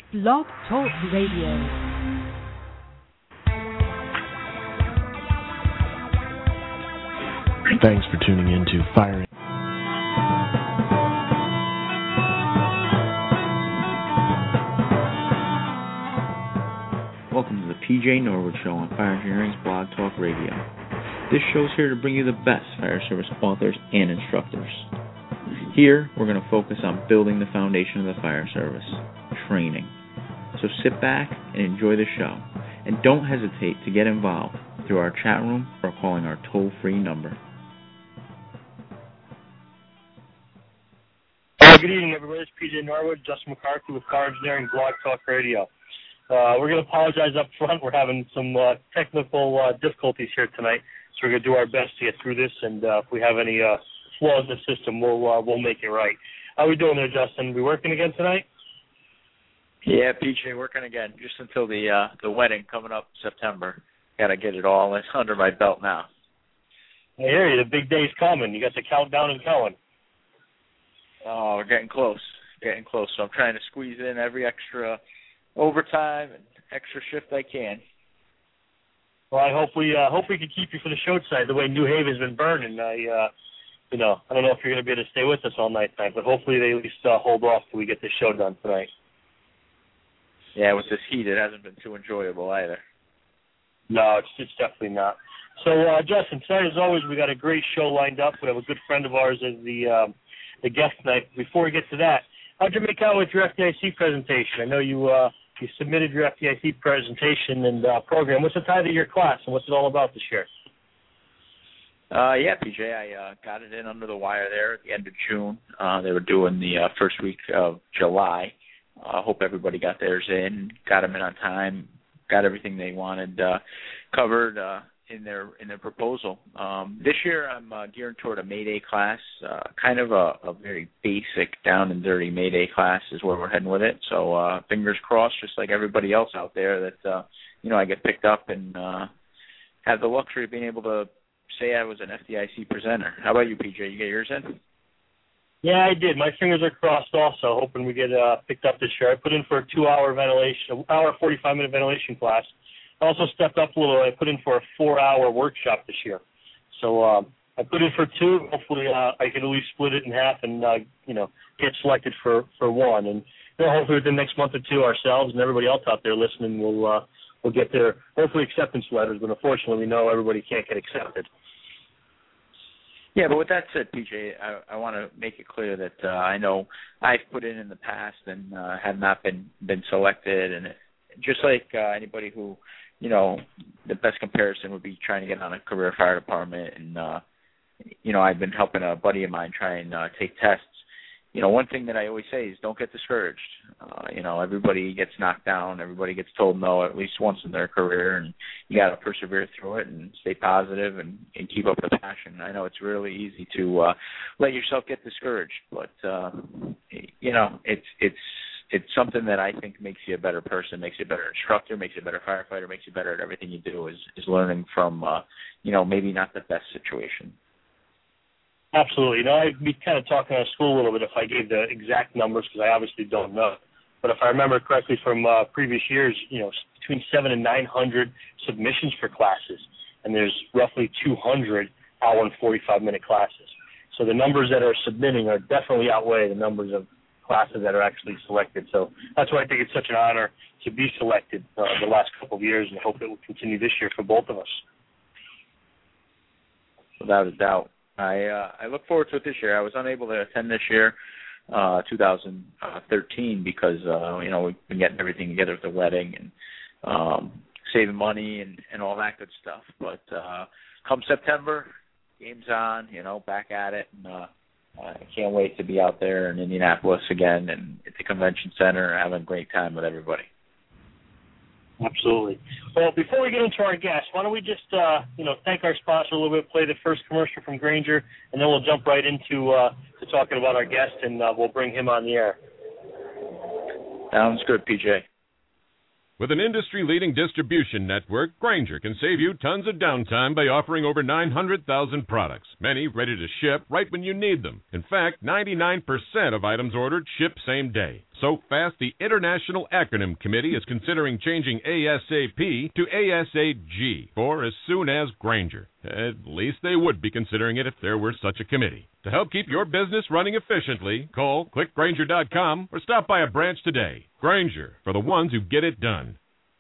Blog Talk Radio. Thanks for tuning in to Fire. Welcome to the PJ Norwood Show on Fire Engineering's Blog Talk Radio. This show is here to bring you the best fire service authors and instructors. Here, we're going to focus on building the foundation of the fire service, training. So sit back and enjoy the show. And don't hesitate to get involved through our chat room or calling our toll-free number. Good evening, everybody. It's PJ Norwood, Justin McCarthy with Fire Engineering Blog Talk Radio. We're going to apologize up front. We're having some technical difficulties here tonight, so we're going to do our best to get through this, and if we have any flaws in the system, we'll make it right. How are we doing there, Justin? We working again tonight? Yeah, PJ, working again, just until the wedding coming up in September. Got to get it all under my belt now. I hear you. The big day's coming. You got the countdown and going. Oh, we're getting close. So I'm trying to squeeze in every extra overtime and extra shift I can. Well, I hope we can keep you for the show tonight. The way New Haven's been burning, I don't know if you're going to be able to stay with us all night tonight, but hopefully they at least hold off till we get this show done tonight. Yeah, with this heat, it hasn't been too enjoyable either. No, it's definitely not. So, Justin, tonight, as always, we got a great show lined up. We have a good friend of ours as the guest tonight. Before we get to that, how'd you make out with your FDIC presentation? I know you submitted your FDIC presentation and program. What's the title of your class, and what's it all about this year? Yeah, PJ, I got it in under the wire there at the end of June. They were doing the first week of July. I hope everybody got theirs in, got them in on time, got everything they wanted covered in their proposal. This year I'm gearing toward a Mayday class, kind of a very basic, down and dirty Mayday class is where we're heading with it. So fingers crossed, just like everybody else out there, that I get picked up and have the luxury of being able to say I was an FDIC presenter. How about you, PJ? You get yours in? Yeah, I did. My fingers are crossed also, hoping we get picked up this year. I put in for a 2-hour ventilation, 45-minute ventilation class. I also stepped up a little. I put in for a 4-hour workshop this year. So I put in for 2. Hopefully I can at least split it in half and, get selected for one. And hopefully within the next month or two ourselves and everybody else out there listening will get their, hopefully, acceptance letters. But unfortunately, we know everybody can't get accepted. Yeah, but with that said, PJ, I want to make it clear that I know I've put in the past and have not been selected. And just like anybody who, the best comparison would be trying to get on a career fire department. And, I've been helping a buddy of mine try and take tests. One thing that I always say is don't get discouraged. Everybody gets knocked down. Everybody gets told no at least once in their career, and you got to persevere through it and stay positive and keep up the passion. I know it's really easy to let yourself get discouraged, but it's something that I think makes you a better person, makes you a better instructor, makes you a better firefighter, makes you better at everything you do. Is learning from maybe not the best situation. Absolutely. I'd be kind of talking out of school a little bit if I gave the exact numbers because I obviously don't know. But if I remember correctly from previous years, between 700 and 900 submissions for classes, and there's roughly 200 hour and 45-minute classes. So the numbers that are submitting are definitely outweigh the numbers of classes that are actually selected. So that's why I think it's such an honor to be selected the last couple of years, and I hope it will continue this year for both of us. Without a doubt. I look forward to it this year. I was unable to attend this year, 2013, because, we've been getting everything together with the wedding and saving money and all that good stuff. But come September, game's on, back at it. And I can't wait to be out there in Indianapolis again and at the convention center having a great time with everybody. Absolutely. Well, before we get into our guests, why don't we just, thank our sponsor a little bit, play the first commercial from Grainger, and then we'll jump right into to talking about our guest, and we'll bring him on the air. Sounds good, PJ. With an industry-leading distribution network, Grainger can save you tons of downtime by offering over 900,000 products, many ready to ship right when you need them. In fact, 99% of items ordered ship same day. So fast, the International Acronym Committee is considering changing ASAP to ASAG for as soon as Grainger. At least they would be considering it if there were such a committee. To help keep your business running efficiently, call clickgrainger.com or stop by a branch today. Grainger, for the ones who get it done.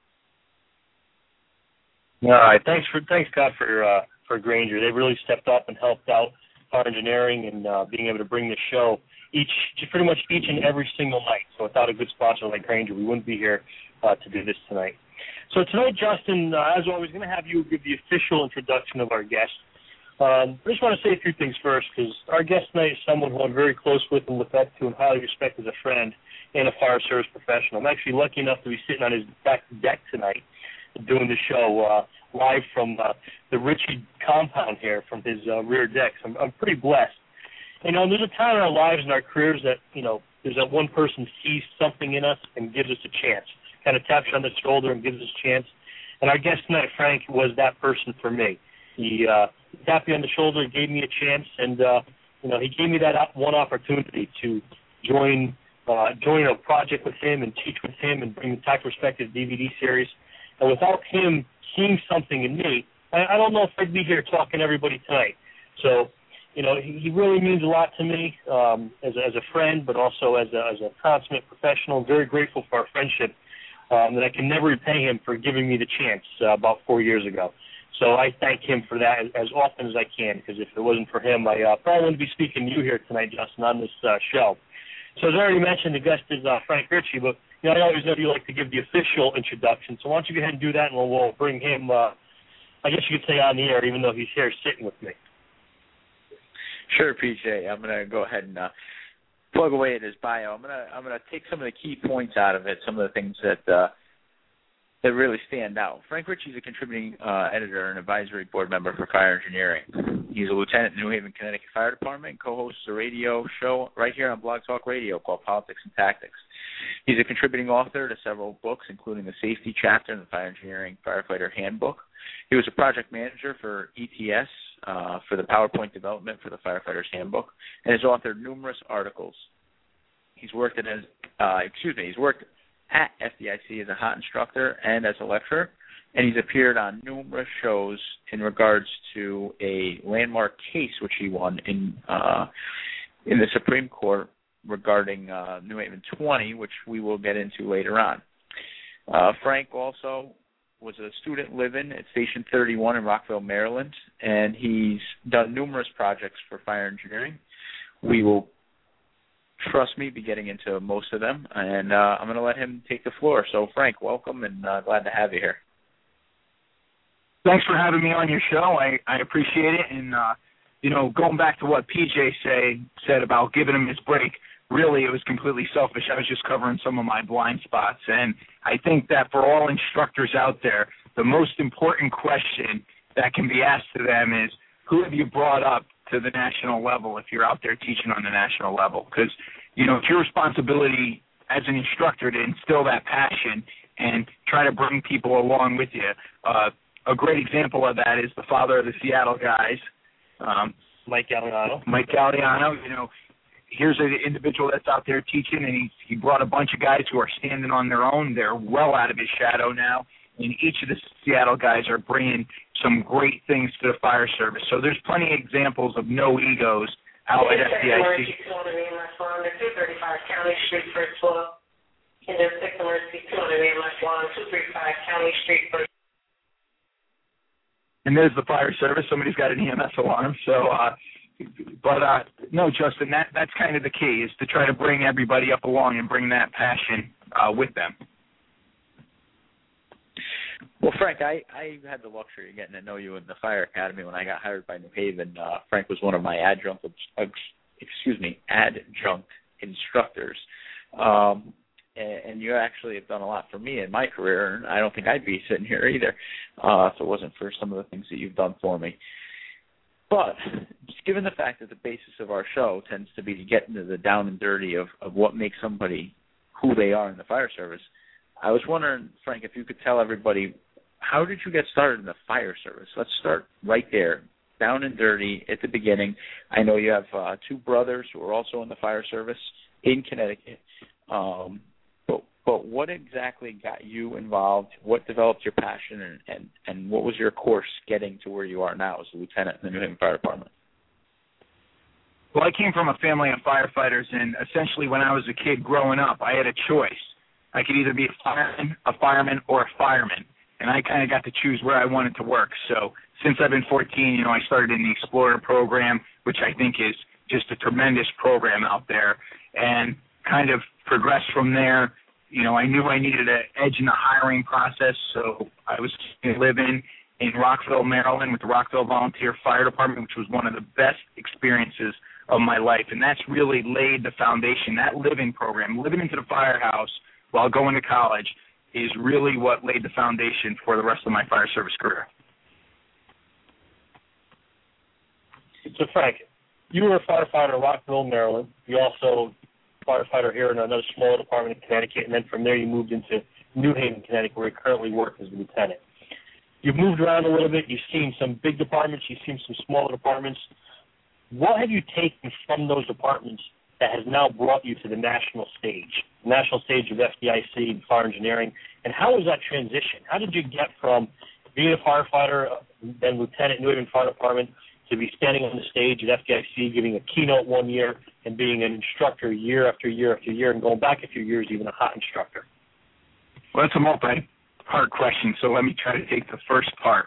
All right, thanks God for Grainger. They really stepped up and helped out Fire Engineering and being able to bring the show pretty much each and every single night. So without a good sponsor like Grainger, we wouldn't be here to do this tonight. So tonight, Justin, as always, going to have you give the official introduction of our guest. I just want to say a few things first, because our guest tonight is someone who I'm very close with and look up to and highly respect as a friend and a fire service professional. I'm actually lucky enough to be sitting on his back deck tonight doing the show live from the Ritchie compound here from his rear deck. So I'm pretty blessed. You know, there's a time in our lives and our careers that, you know, there's that one person sees something in us and gives us a chance, kind of taps you on the shoulder and gives us a chance. And our guest tonight, Frank, was that person for me. He tapped me on the shoulder, gave me a chance, and, you know, he gave me that one opportunity to join a project with him and teach with him and bring the Type Perspective DVD series. And without him seeing something in me, I don't know if I'd be here talking to everybody tonight. So, you know, he really means a lot to me as a friend, but also as a consummate professional. I'm very grateful for our friendship, that I can never repay him for giving me the chance about 4 years ago. So I thank him for that as often as I can, because if it wasn't for him, I probably wouldn't be speaking to you here tonight, Justin, on this show. So as I already mentioned, the guest is Frank Ritchie, but you know, I always know you like to give the official introduction. So why don't you go ahead and do that, and we'll bring him, I guess you could say, on the air, even though he's here sitting with me. Sure, PJ. I'm going to go ahead and plug away at his bio. I'm going to take some of the key points out of it, some of the things that really stand out. Frank Ritchie is a contributing editor and advisory board member for Fire Engineering. He's a lieutenant in the New Haven, Connecticut Fire Department, co-hosts a radio show right here on Blog Talk Radio called Politics and Tactics. He's a contributing author to several books, including the safety chapter in the Fire Engineering Firefighter Handbook. He was a project manager for ETS for the PowerPoint development for the Firefighter's Handbook, and has authored numerous articles. He's worked at FDIC as a hot instructor and as a lecturer, and he's appeared on numerous shows in regards to a landmark case which he won in the Supreme Court regarding New Haven 20, which we will get into later on. Frank also was a student living at Station 31 in Rockville, Maryland, and he's done numerous projects for Fire Engineering. We will, trust me, be getting into most of them, and I'm going to let him take the floor. So, Frank, welcome, and glad to have you here. Thanks for having me on your show. I appreciate it, and, you know, going back to what PJ said about giving him his break, really it was completely selfish. I was just covering some of my blind spots, and I think that for all instructors out there, the most important question that can be asked to them is, who have you brought up to the national level if you're out there teaching on the national level? Because, you know, it's your responsibility as an instructor to instill that passion and try to bring people along with you. A great example of that is the father of the Seattle guys, Mike Galliano. You know, here's an individual that's out there teaching, and he brought a bunch of guys who are standing on their own. They're well out of his shadow now, and each of the Seattle guys are bringing some great things to the fire service. So there's plenty of examples of no egos out at FDIC. County Street, first floor. And then 6 Emergency 235 County Street, first. And there's the fire service. Somebody's got an EMS alarm. So, no, Justin, that's kind of the key, is to try to bring everybody up along and bring that passion with them. Well, Frank, I had the luxury of getting to know you in the Fire Academy when I got hired by New Haven. Frank was one of my adjunct instructors. And you actually have done a lot for me in my career, and I don't think I'd be sitting here either if it wasn't for some of the things that you've done for me. But just given the fact that the basis of our show tends to be to get into the down and dirty of what makes somebody who they are in the fire service, I was wondering, Frank, if you could tell everybody, how did you get started in the fire service? Let's start right there, down and dirty at the beginning. I know you have 2 brothers who are also in the fire service in Connecticut. But what exactly got you involved? What developed your passion, and what was your course getting to where you are now as a lieutenant in the New Haven Fire Department? Well, I came from a family of firefighters, and essentially when I was a kid growing up, I had a choice. I could either be a fireman, or a fireman, and I kind of got to choose where I wanted to work. So since I've been 14, I started in the Explorer program, which I think is just a tremendous program out there, and kind of progressed from there. I knew I needed an edge in the hiring process, so I was living in Rockville, Maryland, with the Rockville Volunteer Fire Department, which was one of the best experiences of my life, and that's really laid the foundation. That living program, living into the firehouse while going to college, is really what laid the foundation for the rest of my fire service career. So, Frank, you were a firefighter in Rockville, Maryland. You also firefighter here in another smaller department in Connecticut, and then from there you moved into New Haven, Connecticut, where you currently work as a lieutenant. You've moved around a little bit. You've seen some big departments. You've seen some smaller departments. What have you taken from those departments that has now brought you to the national stage of FDIC and fire engineering, and how was that transition? How did you get from being a firefighter, then lieutenant in New Haven Fire Department, to be standing on the stage at FDIC, giving a keynote one year, and being an instructor year after year after year, and going back a few years, even a hot instructor? Well, that's a multi-part question, so let me try to take the first part.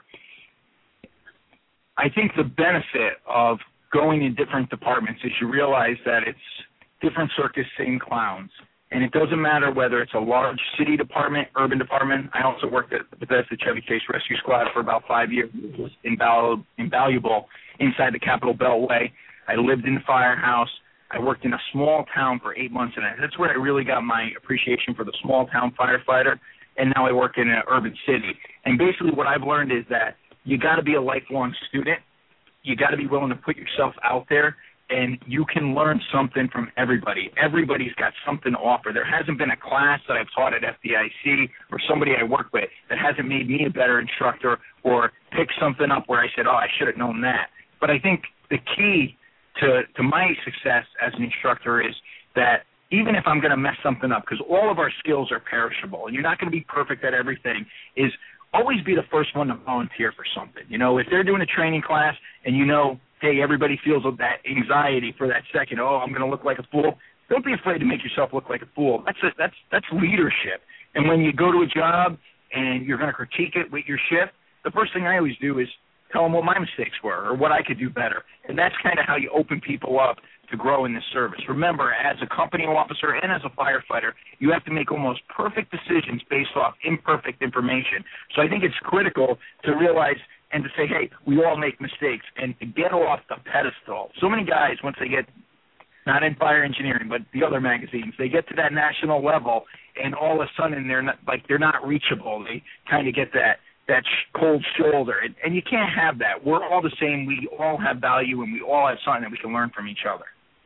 I think the benefit of going in different departments is you realize that it's different circus, same clowns. And it doesn't matter whether it's a large city department, urban department. I also worked at the Bethesda Chevy Chase Rescue Squad for about 5 years. It was invaluable inside the Capitol Beltway. I lived in the firehouse. I worked in a small town for 8 months, and that's where I really got my appreciation for the small town firefighter. And now I work in an urban city. And basically what I've learned is that you got to be a lifelong student. You got to be willing to put yourself out there, and you can learn something from everybody. Everybody's got something to offer. There hasn't been a class that I've taught at FDIC or somebody I work with that hasn't made me a better instructor or picked something up where I said, I should have known that. But I think the key to my success as an instructor is that even if I'm going to mess something up, because all of our skills are perishable, and you're not going to be perfect at everything, is always be the first one to volunteer for something. If they're doing a training class and hey, everybody feels that anxiety for that second, I'm going to look like a fool, don't be afraid to make yourself look like a fool. That's leadership. And when you go to a job and you're going to critique it with your shift, the first thing I always do is tell them what my mistakes were or what I could do better. And that's kind of how you open people up to grow in this service. Remember, as a company officer and as a firefighter, you have to make almost perfect decisions based off imperfect information. So I think it's critical to realize and to say, hey, we all make mistakes, and to get off the pedestal. So many guys, once they get, not in fire engineering, but the other magazines, they get to that national level, and all of a sudden they're not reachable. They kind of get that cold shoulder, and you can't have that. We're all the same. We all have value, and we all have something that we can learn from each other.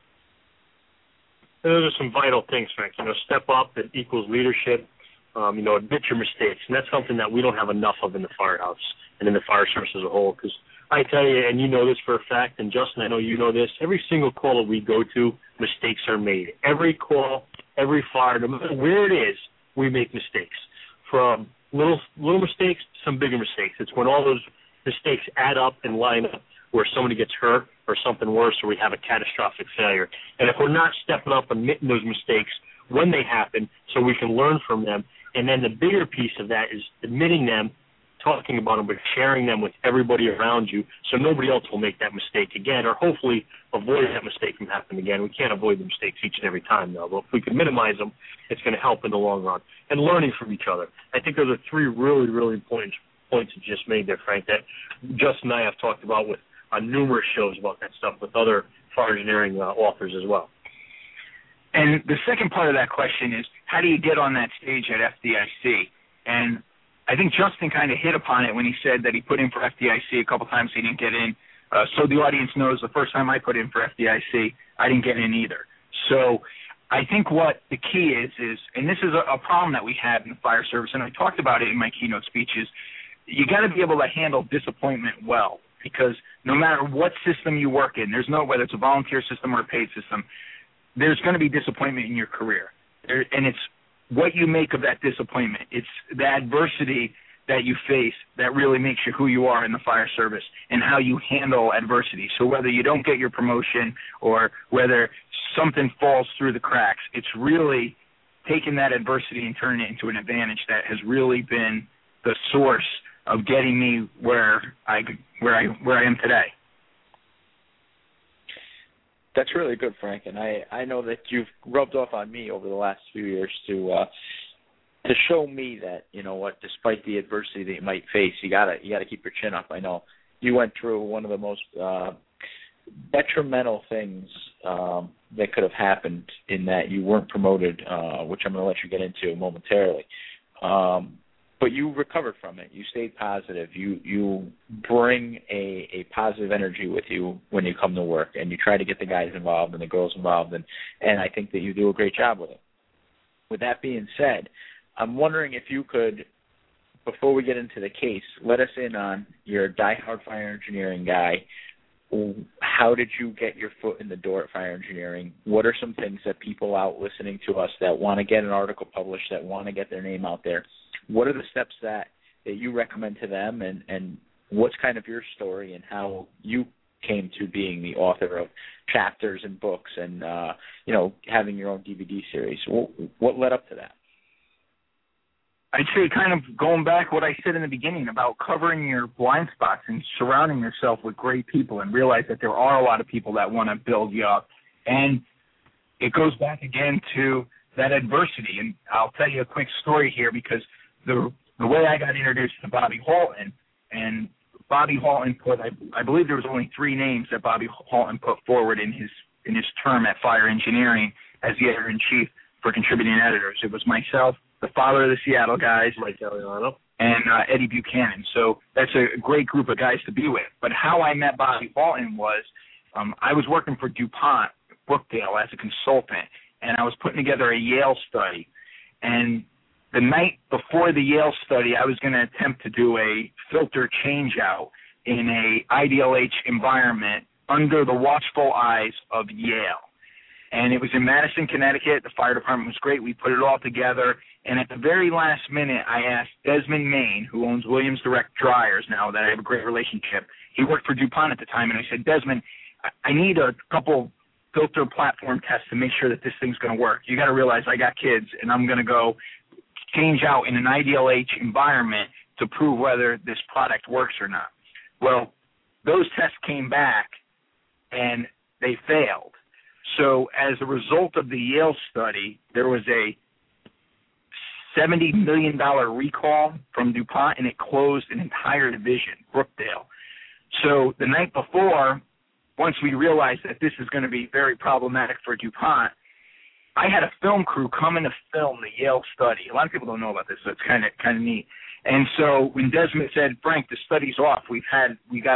Those are some vital things, Frank. Step up, that equals leadership. Admit your mistakes, and that's something that we don't have enough of in the firehouse and in the fire service as a whole. Because I tell you, and you know this for a fact, and Justin, I know you know this, every single call that we go to, mistakes are made. Every call, every fire, no matter where it is, we make mistakes. From little mistakes to some bigger mistakes. It's when all those mistakes add up and line up where somebody gets hurt or something worse, or we have a catastrophic failure. And if we're not stepping up and admitting those mistakes when they happen so we can learn from them, and then the bigger piece of that is admitting them, talking about them, but sharing them with everybody around you so nobody else will make that mistake again, or hopefully avoid that mistake from happening again. We can't avoid the mistakes each and every time, though, but if we can minimize them, it's going to help in the long run. And learning from each other. I think those are three really, really important points you just made there, Frank, that Justin and I have talked about with on numerous shows about that stuff with other fire engineering authors as well. And the second part of that question is, how do you get on that stage at FDIC? And I think Justin kind of hit upon it when he said that he put in for FDIC a couple times, he didn't get in. So the audience knows the first time I put in for FDIC, I didn't get in either. So I think what the key is, and this is a problem that we have in the fire service, and I talked about it in my keynote speeches, you got to be able to handle disappointment well, because no matter what system you work in, whether it's a volunteer system or a paid system, there's going to be disappointment in your career. and it's what you make of that disappointment. It's the adversity that you face that really makes you who you are in the fire service, and how you handle adversity. So whether you don't get your promotion or whether something falls through the cracks, it's really taking that adversity and turning it into an advantage that has really been the source of getting me where I am today. That's really good, Frank, and I know that you've rubbed off on me over the last few years to show me that, you know what, despite the adversity that you might face, you gotta keep your chin up. I know you went through one of the most detrimental things that could have happened in that you weren't promoted, which I'm going to let you get into momentarily. But you recovered from it. You stayed positive. You bring a positive energy with you when you come to work, and you try to get the guys involved and the girls involved, and I think that you do a great job with it. With that being said, I'm wondering if you could, before we get into the case, let us in on your diehard fire engineering guy. How did you get your foot in the door at fire engineering? What are some things that people out listening to us that want to get an article published, that want to get their name out there, what are the steps that you recommend to them, and what's kind of your story and how you came to being the author of chapters and books and, having your own DVD series? What led up to that? I'd say kind of going back what I said in the beginning about covering your blind spots and surrounding yourself with great people, and realize that there are a lot of people that want to build you up. And it goes back again to that adversity. And I'll tell you a quick story here, because the way I got introduced to Bobby Halton, and Bobby Halton put, I believe there was only 3 names that Bobby Halton put forward in his term at Fire Engineering as the editor-in-chief for contributing editors. It was myself, the father of the Seattle guys, Mike Galliano, and Eddie Buchanan. So that's a great group of guys to be with. But how I met Bobby Halton was I was working for DuPont, Brookdale, as a consultant, and I was putting together a Yale study. And the night before the Yale study, I was going to attempt to do a filter change-out in a IDLH environment under the watchful eyes of Yale. And it was in Madison, Connecticut. The fire department was great. We put it all together. And at the very last minute, I asked Desmond Main, who owns Williams Direct Dryers now, that I have a great relationship. He worked for DuPont at the time. And I said, Desmond, I need a couple filter platform tests to make sure that this thing's going to work. You got to realize I got kids, and I'm going to go change out in an IDLH environment to prove whether this product works or not. Well, those tests came back, and they failed. So as a result of the Yale study, there was a $70 million recall from DuPont, and it closed an entire division, Brookdale. So the night before, once we realized that this is going to be very problematic for DuPont, I had a film crew come in to film the Yale study. A lot of people don't know about this, so it's kind of neat. And so when Desmond said, Frank, the study's off, we have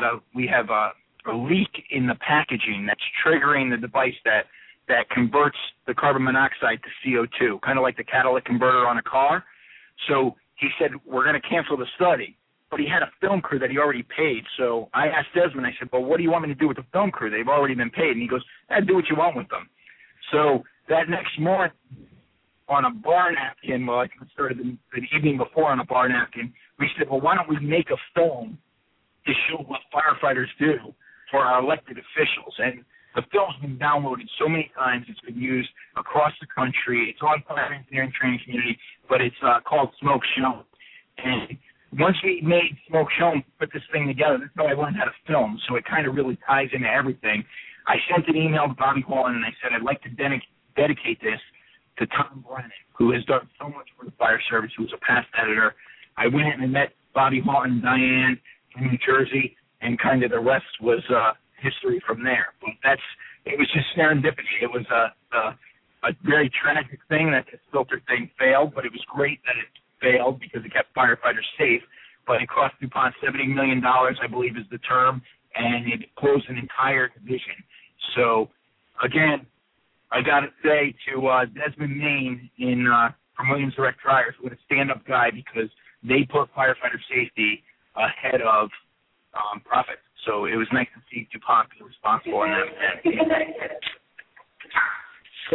a leak in the packaging that's triggering the device that converts the carbon monoxide to CO2, kind of like the catalytic converter on a car. So he said, we're going to cancel the study. But he had a film crew that he already paid. So I asked Desmond, I said, well, what do you want me to do with the film crew? They've already been paid. And he goes, do what you want with them. So that next morning on a bar napkin, well, I started the evening before on a bar napkin, we said, well, why don't we make a film to show what firefighters do for our elected officials? And the film's been downloaded so many times. It's been used across the country. It's on fire engineering training community, but it's called Smoke Shown. And once we made Smoke Shown, put this thing together, that's how I learned how to film. So it kind of really ties into everything. I sent an email to Bobby Halton, and I said, I'd like to dedicate this to Tom Brennan, who has done so much for the fire service, who was a past editor. I went in and met Bobby Halton and Diane from New Jersey, and kind of the rest was history from there. But it was just serendipity. It was a very tragic thing that this filter thing failed, but it was great that it failed because it kept firefighters safe. But it cost DuPont $70 million, I believe is the term, and it closed an entire division. So, again, I got to say to Desmond Main from Williams Direct Dryers, who was a stand-up guy, because they put firefighter safety ahead of profit. So it was nice to see DuPont be responsible in that.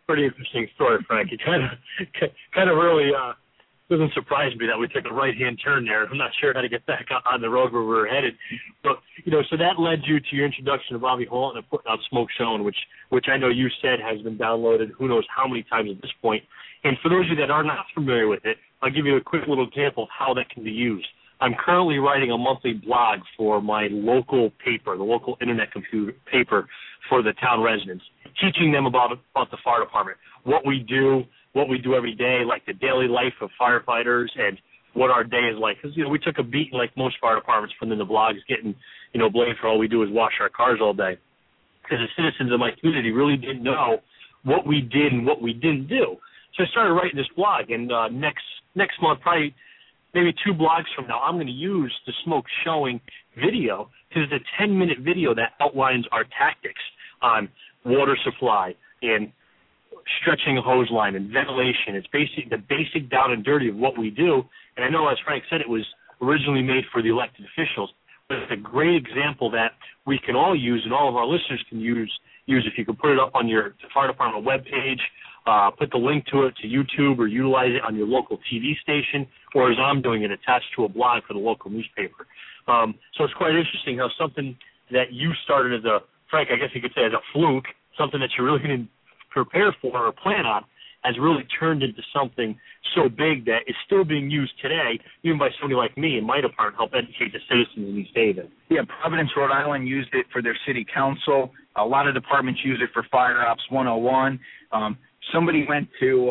pretty interesting story, Frank. It kind of really doesn't surprise me that we took a right-hand turn there. I'm not sure how to get back on the road where we were headed. But, so that led you to your introduction to Bobby Hall and putting out Smoke Showing, which I know you said has been downloaded who knows how many times at this point. And for those of you that are not familiar with it, I'll give you a quick little example of how that can be used. I'm currently writing a monthly blog for my local paper, the local internet computer paper for the town residents, teaching them about the fire department, what we do every day, like the daily life of firefighters and what our day is like. Because, we took a beating like most fire departments from the blogs, getting, blamed for all we do is wash our cars all day. Because the citizens of my community really didn't know what we did and what we didn't do. So I started writing this blog, and next month, probably maybe 2 blogs from now, I'm going to use the Smoke Showing video, because it's a 10-minute video that outlines our tactics on water supply and stretching a hose line and ventilation. It's the basic down and dirty of what we do. And I know, as Frank said, it was originally made for the elected officials, but it's a great example that we can all use and all of our listeners can use if you can put it up on your fire department webpage, put the link to it to YouTube, or utilize it on your local TV station, or as I'm doing it, attached to a blog for the local newspaper. So it's quite interesting how something that you started as Frank, I guess you could say as a fluke, something that you really didn't prepare for or plan on, has really turned into something so big that is still being used today, even by somebody like me in my department, help educate the citizens in East Haven. Yeah, Providence, Rhode Island used it for their city council. A lot of departments use it for Fire Ops 101. Somebody went to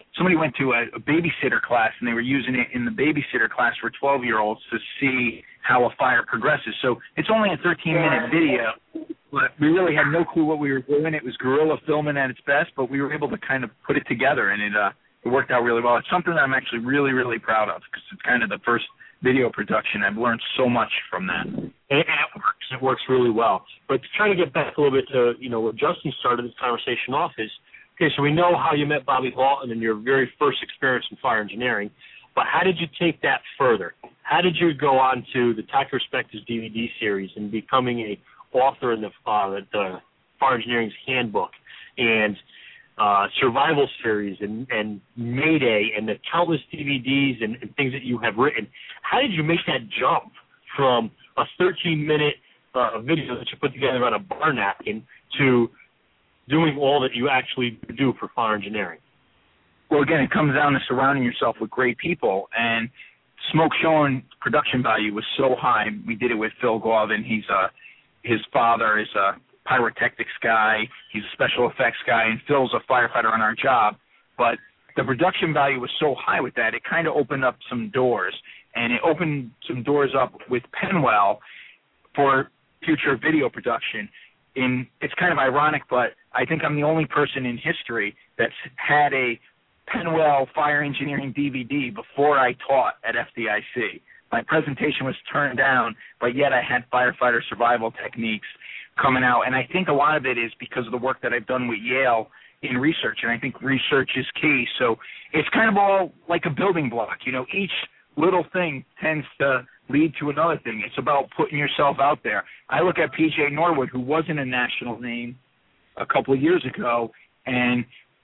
a babysitter class, and they were using it in the babysitter class for 12-year-olds to see how a fire progresses. So it's only a 13-minute video, but we really had no clue what we were doing. It was guerrilla filming at its best, but we were able to kind of put it together, and it worked out really well. It's something that I'm actually really, really proud of, because it's kind of the first video production. I've learned so much from that. And it works. It works really well. But to try to get back a little bit to, what Justin started this conversation off is, okay, so we know how you met Bobby Halton and your very first experience in fire engineering, but how did you take that further? How did you go on to the Tactical Perspectives DVD series and becoming an author in the Fire Engineering's Handbook and Survival Series and Mayday and the countless DVDs and things that you have written? How did you make that jump from a 13-minute video that you put together on a bar napkin to doing all that you actually do for fire engineering? Well, again, it comes down to surrounding yourself with great people, and Smoke Showing production value was so high. We did it with Phil Glavin. His father is a pyrotechnics guy. He's a special effects guy, and Phil's a firefighter on our job. But the production value was so high with that, it kind of opened up some doors, and it opened some doors up with Penwell for future video production. And it's kind of ironic, but I think I'm the only person in history that's had a Penwell Fire Engineering DVD before I taught at FDIC. My presentation was turned down, but yet I had firefighter survival techniques coming out. And I think a lot of it is because of the work that I've done with Yale in research, and I think research is key. So it's kind of all like a building block. Each little thing tends to lead to another thing. It's about putting yourself out there. I look at PJ Norwood, who wasn't a national name a couple of years ago, and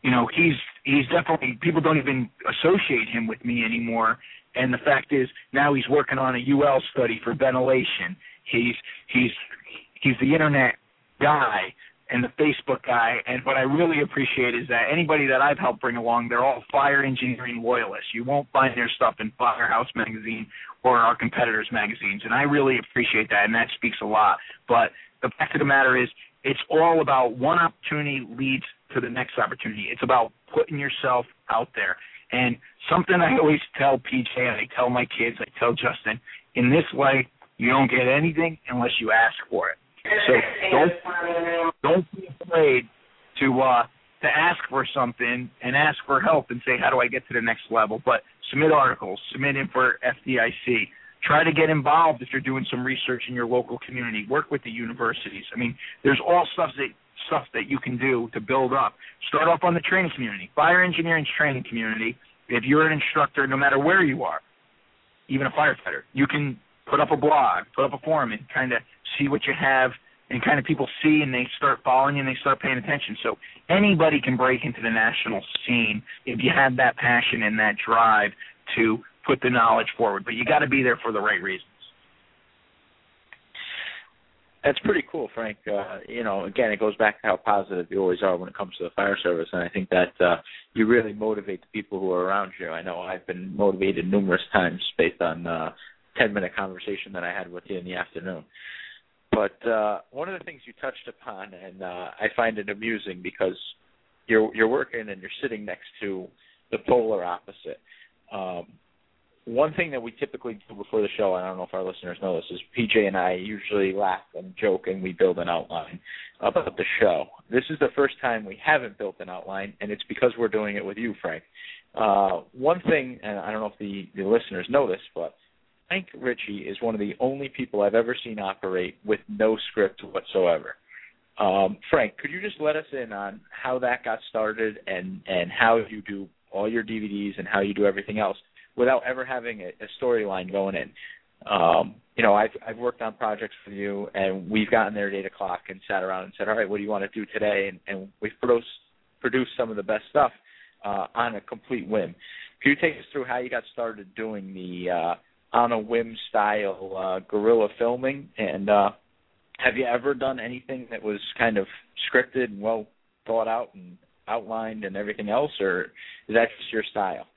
he's definitely, people don't even associate him with me anymore. And the fact is, now he's working on a UL study for ventilation. He's the internet guy and the Facebook guy. And what I really appreciate is that anybody that I've helped bring along, they're all fire engineering loyalists. You won't find their stuff in Firehouse magazine or our competitors' magazines. And I really appreciate that, and that speaks a lot. But the fact of the matter is, it's all about one opportunity leads to the next opportunity. It's about putting yourself out there. And something I always tell PJ, and I tell my kids, I tell Justin, in this life, you don't get anything unless you ask for it. So don't be afraid to ask for something and ask for help and say, how do I get to the next level? But submit articles, submit in for FDIC. Try to get involved if you're doing some research in your local community. Work with the universities. I mean, there's all stuff that you can do to build up. Start off on the training community. Fire engineering's training community. If you're an instructor, no matter where you are, even a firefighter, you can put up a blog, put up a forum, and kind of see what you have and kind of people see and they start following you and they start paying attention. So anybody can break into the national scene if you have that passion and that drive to put the knowledge forward. But you got to be there for the right reasons. That's pretty cool, Frank. Again, it goes back to how positive you always are when it comes to the fire service, and I think that you really motivate the people who are around you. I know I've been motivated numerous times based on 10-minute conversation that I had with you in the afternoon. But one of the things you touched upon, and I find it amusing because you're working and you're sitting next to the polar opposite. One thing that we typically do before the show, I don't know if our listeners know this, is PJ and I usually laugh and joke and we build an outline about the show. This is the first time we haven't built an outline, and it's because we're doing it with you, Frank. One thing, and I don't know if the listeners know this, but Frank Ritchie is one of the only people I've ever seen operate with no script whatsoever. Frank, could you just let us in on how that got started and how you do all your DVDs and how you do everything else without ever having a storyline going in? I've worked on projects with you, and we've gotten there at 8 o'clock and sat around and said, all right, what do you want to do today? And we've produced some of the best stuff on a complete whim. Could you take us through how you got started doing the on a whim style guerrilla filming? And have you ever done anything that was kind of scripted and well thought out and outlined and everything else, or is that just your style?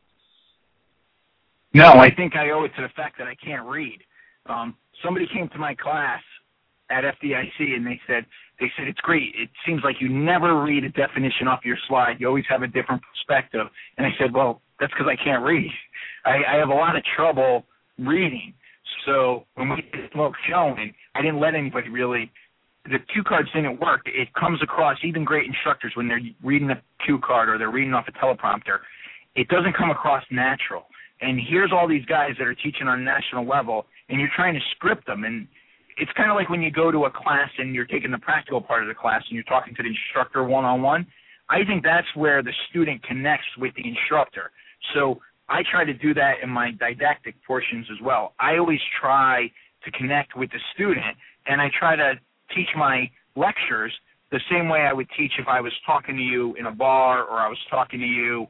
No, I think I owe it to the fact that I can't read. Somebody came to my class at FDIC and they said it's great. It seems like you never read a definition off your slide. You always have a different perspective. And I said, well, that's because I can't read. I have a lot of trouble reading. So when we did the smoke showing, I didn't let anybody really. The cue cards didn't work. It comes across, even great instructors, when they're reading a cue card or they're reading off a teleprompter, it doesn't come across natural. And here's all these guys that are teaching on a national level, and you're trying to script them. And it's kind of like when you go to a class and you're taking the practical part of the class and you're talking to the instructor one-on-one. I think that's where the student connects with the instructor. So I try to do that in my didactic portions as well. I always try to connect with the student, and I try to teach my lectures the same way I would teach if I was talking to you in a bar or I was talking to you,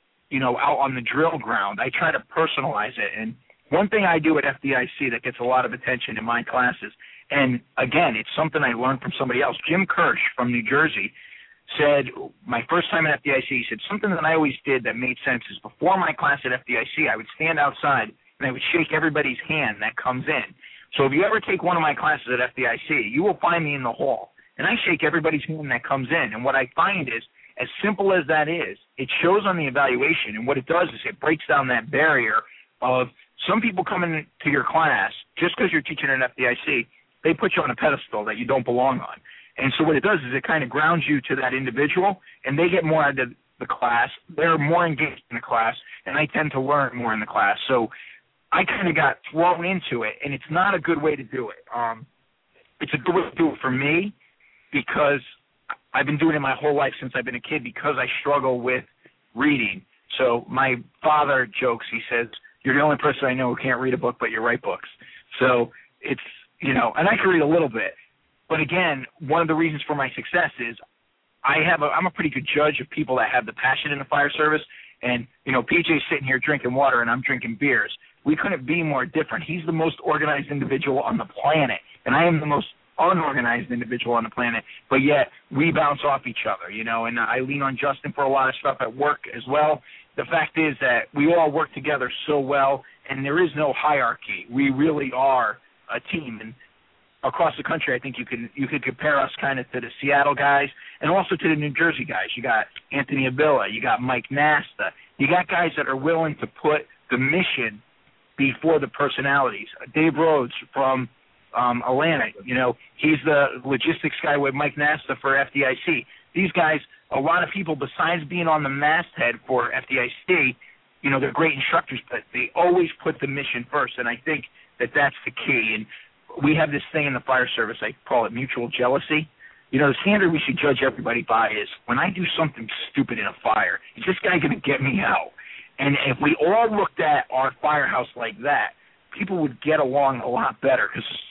out on the drill ground. I try to personalize it. And one thing I do at FDIC that gets a lot of attention in my classes, and again, it's something I learned from somebody else. Jim Kirsch from New Jersey said, my first time at FDIC, he said, something that I always did that made sense is before my class at FDIC, I would stand outside and I would shake everybody's hand that comes in. So if you ever take one of my classes at FDIC, you will find me in the hall, and I shake everybody's hand that comes in. And what I find is, as simple as that is, it shows on the evaluation, and what it does is it breaks down that barrier of some people coming to your class, just because you're teaching at FDIC, they put you on a pedestal that you don't belong on. And so what it does is it kind of grounds you to that individual, and they get more out of the class. They're more engaged in the class, and I tend to learn more in the class. So I kind of got thrown into it, and it's not a good way to do it. It's a good way to do it for me because I've been doing it my whole life since I've been a kid because I struggle with reading. So my father jokes, he says, you're the only person I know who can't read a book, but you write books. So it's, and I can read a little bit. But again, one of the reasons for my success is I'm a pretty good judge of people that have the passion in the fire service. And, PJ's sitting here drinking water and I'm drinking beers. We couldn't be more different. He's the most organized individual on the planet, and I am the most unorganized individual on the planet, but yet we bounce off each other, and I lean on Justin for a lot of stuff at work as well. The fact is that we all work together so well, and there is no hierarchy. We really are a team, and across the country, I think you could compare us kind of to the Seattle guys and also to the New Jersey guys. You got Anthony Abilla, you got Mike Nasta, you got guys that are willing to put the mission before the personalities. Dave Rhodes from Atlanta, he's the logistics guy with Mike Nasta for FDIC. These guys, a lot of people, besides being on the masthead for FDIC, they're great instructors, but they always put the mission first, and I think that that's the key. And we have this thing in the fire service, I call it mutual jealousy. The standard we should judge everybody by is when I do something stupid in a fire, is this guy going to get me out? And if we all looked at our firehouse like that, people would get along a lot better because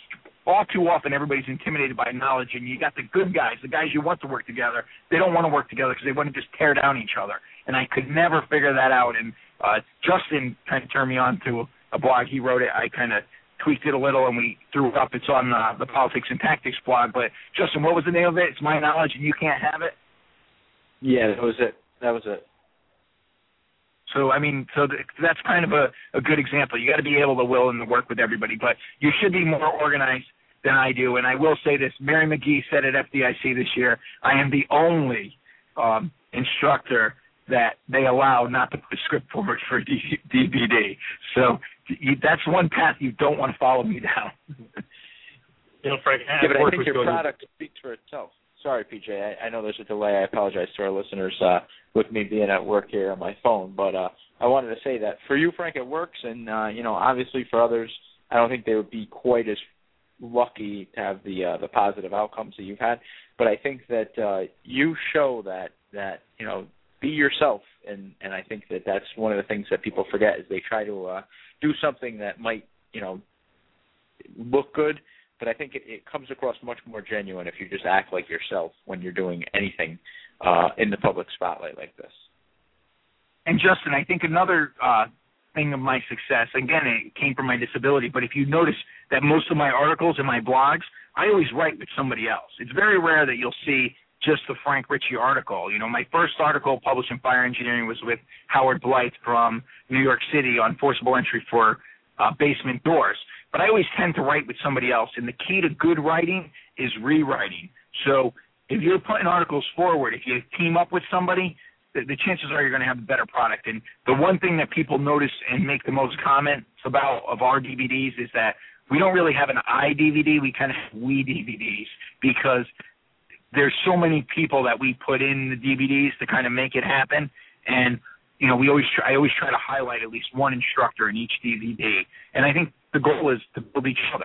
all too often everybody's intimidated by knowledge, and you got the good guys, the guys you want to work together. They don't want to work together because they want to just tear down each other. And I could never figure that out. And Justin kind of turned me on to a blog. He wrote it. I kind of tweaked it a little, and we threw it up. It's on the Politics and Tactics blog. But, Justin, what was the name of it? It's My Knowledge, and You Can't Have It? Yeah, that was it. So, I mean, that's kind of a good example. You got to be able to will and to work with everybody, but you should be more organized than I do. And I will say this, Mary McGee said at FDIC this year, I am the only instructor that they allow not to put script forward for DVD. So that's one path you don't want to follow me down. Frank, but I think your product speaks for itself. Sorry, PJ. I know there's a delay. I apologize to our listeners with me being at work here on my phone. But I wanted to say that for you, Frank, it works. And, obviously for others, I don't think they would be quite as lucky to have the positive outcomes that you've had. But I think that you show that be yourself. And I think that that's one of the things that people forget is they try to do something that might, look good. But I think it comes across much more genuine if you just act like yourself when you're doing anything in the public spotlight like this. And, Justin, I think another thing of my success, again, it came from my disability, but if you notice that most of my articles and my blogs, I always write with somebody else. It's very rare that you'll see just the Frank Ritchie article. My first article published in Fire Engineering was with Howard Blythe from New York City on forcible entry for basement doors. But I always tend to write with somebody else, and the key to good writing is rewriting. So if you're putting articles forward, if you team up with somebody, the chances are you're going to have a better product. And the one thing that people notice and make the most comments about of our DVDs is that we don't really have an I DVD, we kind of have we DVDs, because there's so many people that we put in the DVDs to kind of make it happen. And I always try to highlight at least one instructor in each DVD. And I think the goal is to build each other.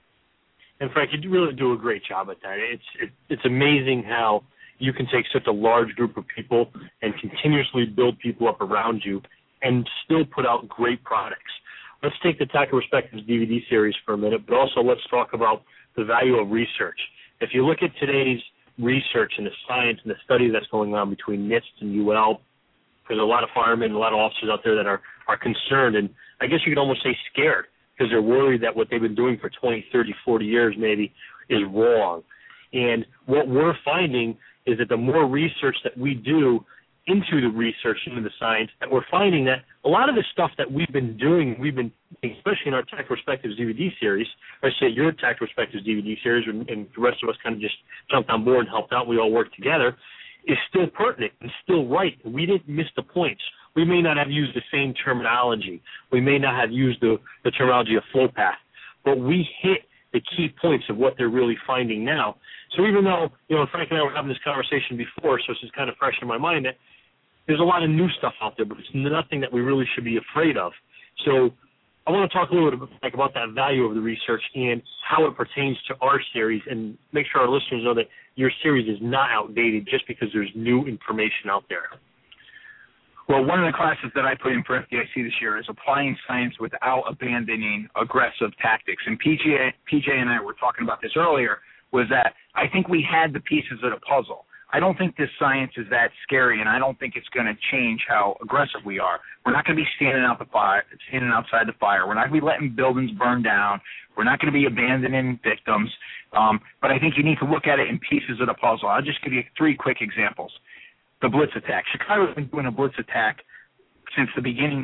And Frank, you really do a great job at that. It's amazing how you can take such a large group of people and continuously build people up around you and still put out great products. Let's take the Tactical Perspectives DVD series for a minute, but also let's talk about the value of research. If you look at today's research and the science and the study that's going on between NIST and UL, there's a lot of firemen and a lot of officers out there that are concerned, and I guess you could almost say scared, because they're worried that what they've been doing for 20, 30, 40 years maybe is wrong. And what we're finding is that the more research that we do into the research, into the science, that we're finding that a lot of the stuff that we've been doing, especially in our Tactical Perspectives DVD series, or I say your Tactical Perspectives DVD series, and the rest of us kind of just jumped on board and helped out, we all worked together, is still pertinent and still right. We didn't miss the points. We may not have used the same terminology. We may not have used the terminology of flow path, but we hit the key points of what they're really finding now. So even though, Frank and I were having this conversation before, so this is kind of fresh in my mind, that there's a lot of new stuff out there, but it's nothing that we really should be afraid of. So I want to talk a little bit about that value of the research and how it pertains to our series, and make sure our listeners know that your series is not outdated just because there's new information out there. Well, one of the classes that I put in for FDIC this year is applying science without abandoning aggressive tactics. And PJ and I were talking about this earlier, was that I think we had the pieces of the puzzle. I don't think this science is that scary, and I don't think it's going to change how aggressive we are. We're not going to be standing outside the fire. We're not going to be letting buildings burn down. We're not going to be abandoning victims. But I think you need to look at it in pieces of the puzzle. I'll just give you 3 quick examples. The Blitz attack. Chicago's been doing a Blitz attack since the beginning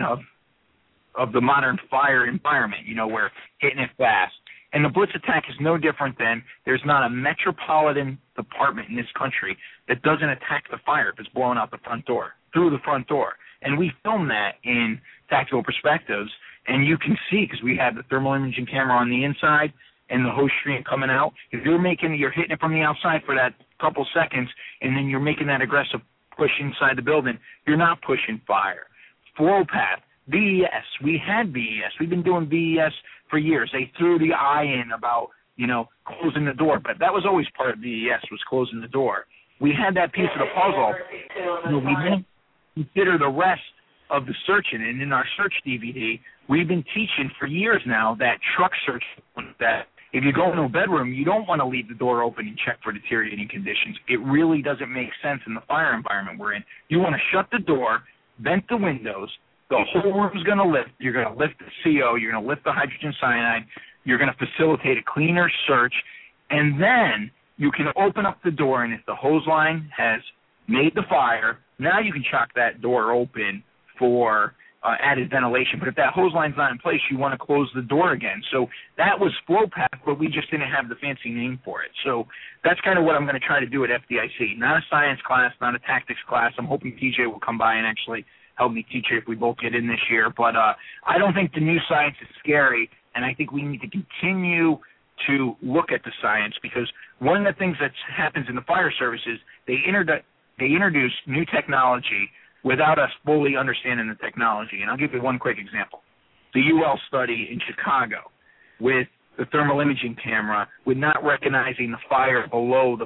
of the modern fire environment. We're hitting it fast. And the Blitz attack is no different than there's not a metropolitan department in this country that doesn't attack the fire if it's blowing out the front door, through the front door. And we film that in Tactical Perspectives, and you can see, because we have the thermal imaging camera on the inside and the hose stream coming out. If you're hitting it from the outside for that couple seconds, and then you're making that aggressive push inside the building, you're not pushing fire. Flow path, VES. We had VES. We've been doing VES for years. They threw the eye in about, closing the door, but that was always part of VES, was closing the door. We had that piece of the puzzle. We didn't consider the rest of the searching, and in our search DVD, we've been teaching for years now that truck search, that if you go into a bedroom, you don't want to leave the door open and check for deteriorating conditions. It really doesn't make sense in the fire environment we're in. You want to shut the door, vent the windows, the whole room's going to lift. You're going to lift the CO, you're going to lift the hydrogen cyanide, you're going to facilitate a cleaner search, and then you can open up the door, and if the hose line has made the fire, now you can chock that door open for added ventilation. But if that hose line's not in place, you want to close the door again. So that was flow path, but we just didn't have the fancy name for it. So that's kind of what I'm going to try to do at FDIC. Not a science class, not a tactics class. I'm hoping TJ will come by and actually help me teach it if we both get in this year. But I don't think the new science is scary, and I think we need to continue to look at the science, because one of the things that happens in the fire service is they introduce new technology without us fully understanding the technology. And I'll give you one quick example. The UL study in Chicago with the thermal imaging camera with not recognizing the fire below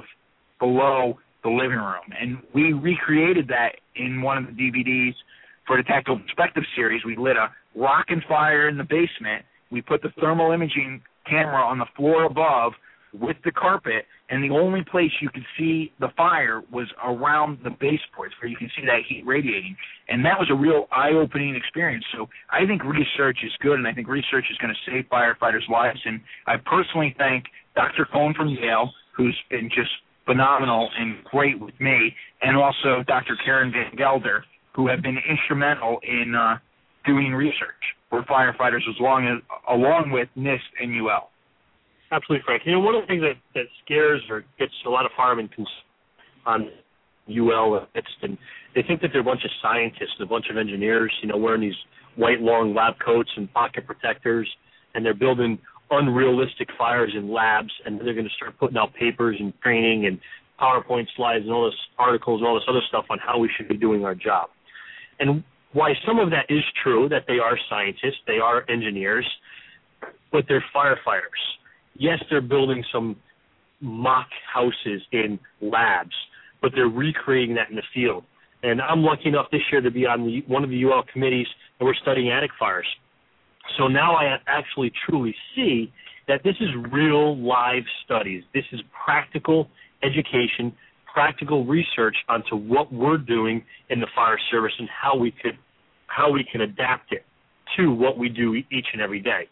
the living room. And we recreated that in one of the DVDs for the Tactical Perspective series. We lit a rocket fire in the basement. We put the thermal imaging camera on the floor above with the carpet, and the only place you could see the fire was around the base ports where you can see that heat radiating. And that was a real eye-opening experience. So I think research is good, and I think research is going to save firefighters' lives. And I personally thank Dr. Cohn from Yale, who's been just phenomenal and great with me, and also Dr. Karen Van Gelder, who have been instrumental in doing research for firefighters along with NIST and UL. Absolutely, Frank. You know, one of the things that scares or gets a lot of firemen on UL, and they think that they're a bunch of scientists, a bunch of engineers, you know, wearing these white long lab coats and pocket protectors, and they're building unrealistic fires in labs, and they're going to start putting out papers and training and PowerPoint slides and all this articles and all this other stuff on how we should be doing our job. And why some of that is true, that they are scientists, they are engineers, but they're firefighters. Yes, they're building some mock houses in labs, but they're recreating that in the field. And I'm lucky enough this year to be on one of the UL committees, and we're studying attic fires. So now I actually truly see that this is real live studies. This is practical education, practical research onto what we're doing in the fire service and how we can adapt it to what we do each and every day.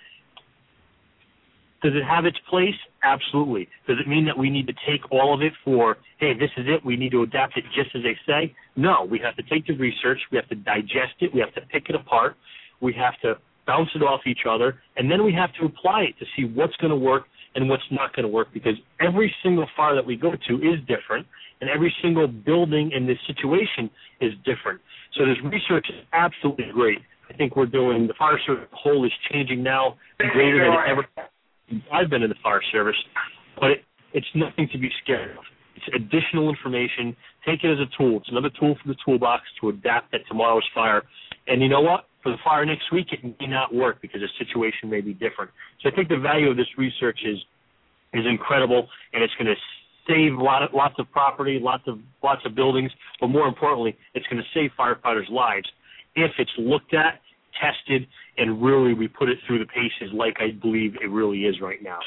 Does it have its place? Absolutely. Does it mean that we need to take all of it for, hey, this is it, we need to adapt it just as they say? No, we have to take the research, we have to digest it, we have to pick it apart, we have to bounce it off each other, and then we have to apply it to see what's going to work and what's not going to work, because every single fire that we go to is different, and every single building in this situation is different. So this research is absolutely great. I think the fire service as a whole is changing now greater than it ever. I've been in the fire service, but it's nothing to be scared of. It's additional information. Take it as a tool. It's another tool for the toolbox to adapt at tomorrow's fire. And you know what? For the fire next week, it may not work because the situation may be different. So I think the value of this research is incredible, and it's going to save lots of property, lots of buildings, but more importantly, it's going to save firefighters' lives if it's looked at, tested, and really we put it through the paces like I believe it really is right now.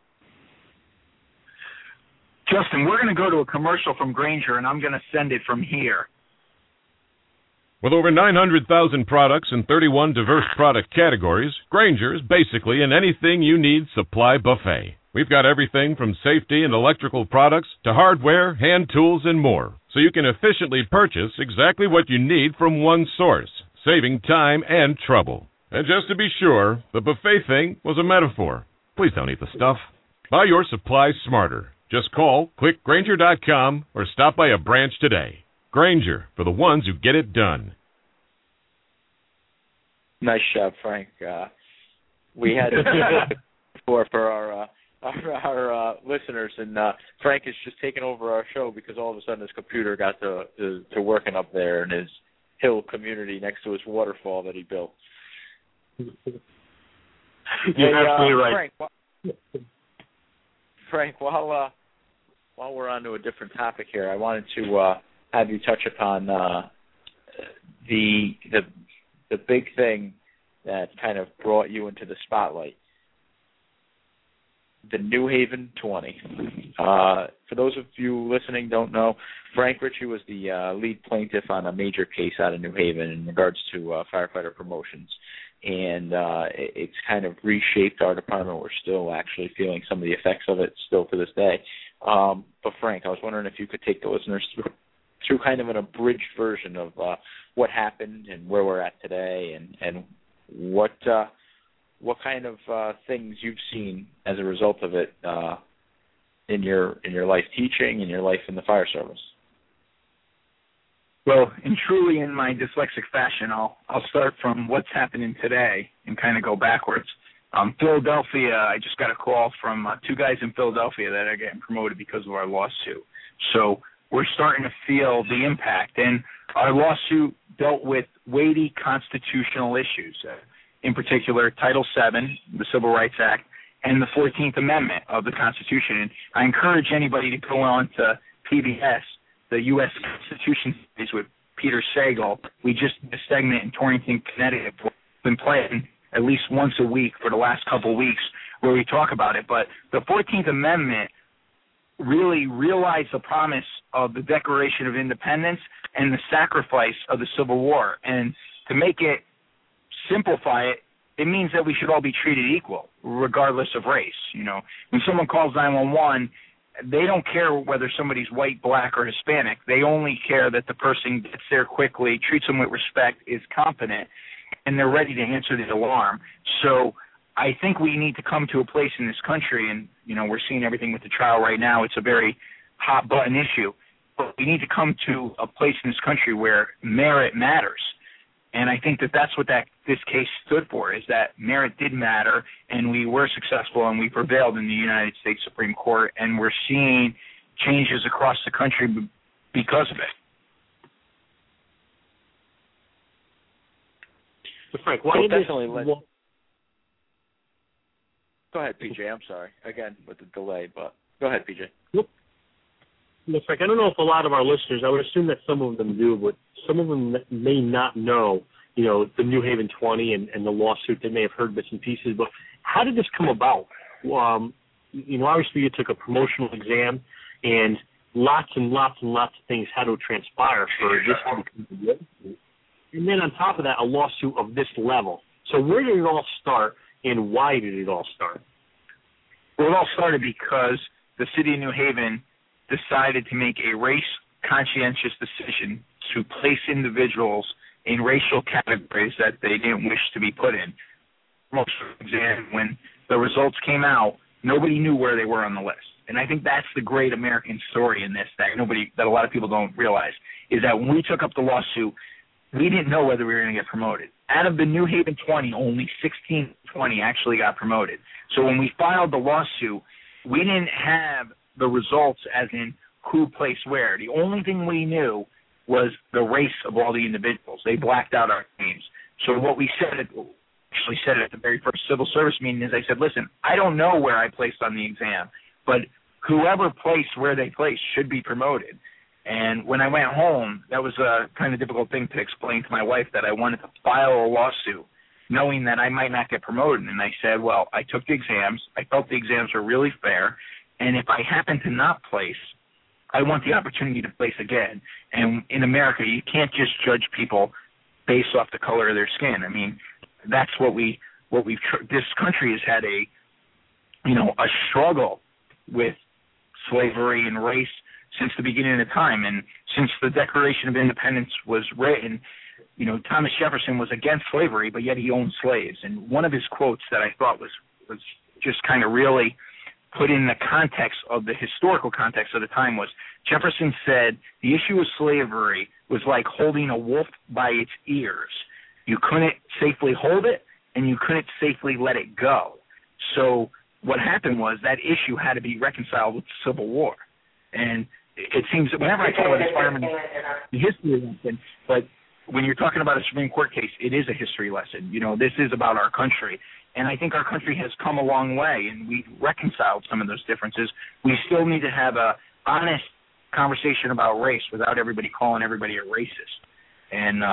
Justin, we're going to go to a commercial from Grainger, and I'm going to send it from here. With over 900,000 products in 31 diverse product categories, Grainger is basically an anything you need supply buffet. We've got everything from safety and electrical products to hardware, hand tools, and more, so you can efficiently purchase exactly what you need from one source, saving time and trouble. And just to be sure, the buffet thing was a metaphor. Please don't eat the stuff. Buy your supplies smarter. Just call, click Grainger.com, or stop by a branch today. Grainger, for the ones who get it done. Nice job, Frank. We had for our listeners, and Frank is just taking over our show because all of a sudden his computer got to working up there in his hill community next to his waterfall that he built. You're absolutely right. Frank, while we're on to a different topic here, I wanted to have you touch upon the big thing that kind of brought you into the spotlight. the New Haven 20. For those of you listening don't know, Frank Ritchie was the lead plaintiff on a major case out of New Haven in regards to firefighter promotions. And it's kind of reshaped our department. We're still actually feeling some of the effects of it still to this day. But Frank, I was wondering if you could take the listeners through kind of an abridged version of what happened and where we're at today, and what kind of things you've seen as a result of it in your life teaching, in your life in the fire service. Well, and truly in my dyslexic fashion, I'll start from what's happening today and kind of go backwards. Philadelphia, I just got a call from 2 guys in Philadelphia that are getting promoted because of our lawsuit. So we're starting to feel the impact. And our lawsuit dealt with weighty constitutional issues, in particular Title VII, the Civil Rights Act, and the 14th Amendment of the Constitution. And I encourage anybody to go on to PBS, the U.S. Constitution series with Peter Sagal. We just did a segment in Torrington, Connecticut. We've been playing at least once a week for the last couple of weeks where we talk about it. But the 14th Amendment really realized the promise of the Declaration of Independence and the sacrifice of the Civil War. And to make it, simplify it, it means that we should all be treated equal, regardless of race. You know, when someone calls 911, they don't care whether somebody's white, black, or Hispanic. They only care that the person gets there quickly, treats them with respect, is competent, and they're ready to answer the alarm. So I think we need to come to a place in this country, and, you know, we're seeing everything with the trial right now. It's a very hot-button issue. But we need to come to a place in this country where merit matters. And I think that that's what this case stood for, is that merit did matter, and we were successful, and we prevailed in the United States Supreme Court, and we're seeing changes across the country because of it. So Frank, why did this... Go ahead, PJ. I'm sorry. Again, with the delay, but go ahead, PJ. Nope. Look, Frank, I don't know if a lot of our listeners, I would assume that some of them do, but some of them may not know, you know, the New Haven 20 and the lawsuit. They may have heard bits and pieces, but how did this come about? You know, obviously you took a promotional exam, and lots and lots and lots of things had to transpire for this to become a lawsuit. And then on top of that, a lawsuit of this level. So where did it all start, and why did it all start? Well, it all started because the city of New Haven decided to make a race-conscientious decision to place individuals in racial categories that they didn't wish to be put in. When the results came out, nobody knew where they were on the list. And I think that's the great American story in this that a lot of people don't realize, is that when we took up the lawsuit, we didn't know whether we were going to get promoted. Out of the New Haven 20, only 16-20 actually got promoted. So when we filed the lawsuit, we didn't have the results as in who placed where. The only thing we knew was the race of all the individuals. They blacked out our names. So what we said at the very first civil service meeting is I said, listen, I don't know where I placed on the exam, but whoever placed where they placed should be promoted. And when I went home, that was a kind of difficult thing to explain to my wife, that I wanted to file a lawsuit knowing that I might not get promoted. And I said, well, I took the exams. I felt the exams were really fair. And if I happen to not place, I want the opportunity to place again. And in America, you can't just judge people based off the color of their skin. I mean, that's this country has had a struggle with slavery and race since the beginning of time. And since the Declaration of Independence was written, you know, Thomas Jefferson was against slavery, but yet he owned slaves. And one of his quotes that I thought was just kind of really put in the context of the historical context of the time was, Jefferson said, the issue of slavery was like holding a wolf by its ears. You couldn't safely hold it, and you couldn't safely let it go. So what happened was that issue had to be reconciled with the Civil War. And it seems that whenever I talk about this fireman, the history lesson, but when you're talking about a Supreme Court case, it is a history lesson. You know, this is about our country. And I think our country has come a long way, and we've reconciled some of those differences. We still need to have a honest conversation about race without everybody calling everybody a racist. And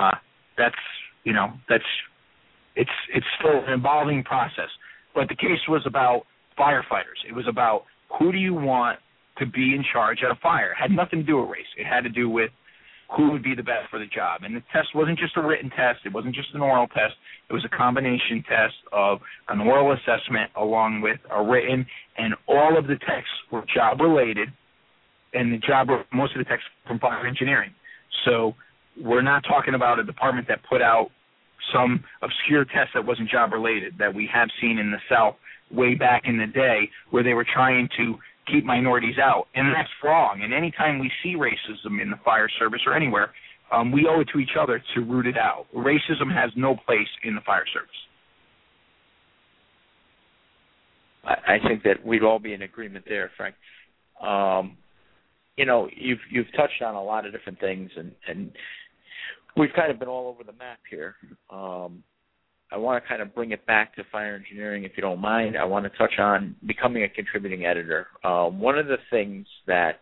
it's still an evolving process. But the case was about firefighters. It was about who do you want to be in charge at a fire. It had nothing to do with race. It had to do with who would be the best for the job. And the test wasn't just a written test. It wasn't just an oral test. It was a combination test of an oral assessment along with a written, and all of the texts were job-related, and most of the texts from fire engineering. So we're not talking about a department that put out some obscure test that wasn't job-related that we have seen in the South way back in the day where they were trying to keep minorities out, and that's wrong. And anytime we see racism in the fire service or anywhere, we owe it to each other to root it out. Racism has no place in the fire service. I think that we'd all be in agreement there, Frank. You've touched on a lot of different things, and we've kind of been all over the map here. I want to kind of bring it back to fire engineering, if you don't mind. I want to touch on becoming a contributing editor. One of the things that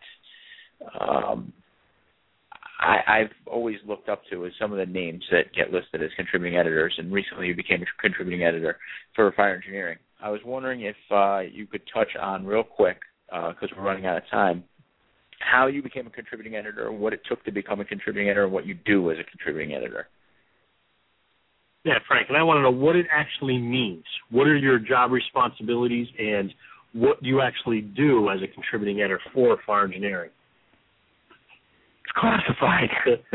I've always looked up to is some of the names that get listed as contributing editors, and recently you became a contributing editor for fire engineering. I was wondering if you could touch on real quick, because we're running out of time, how you became a contributing editor, what it took to become a contributing editor, and what you do as a contributing editor. Yeah, Frank, and I want to know what it actually means. What are your job responsibilities, and what do you actually do as a contributing editor for fire engineering? It's classified.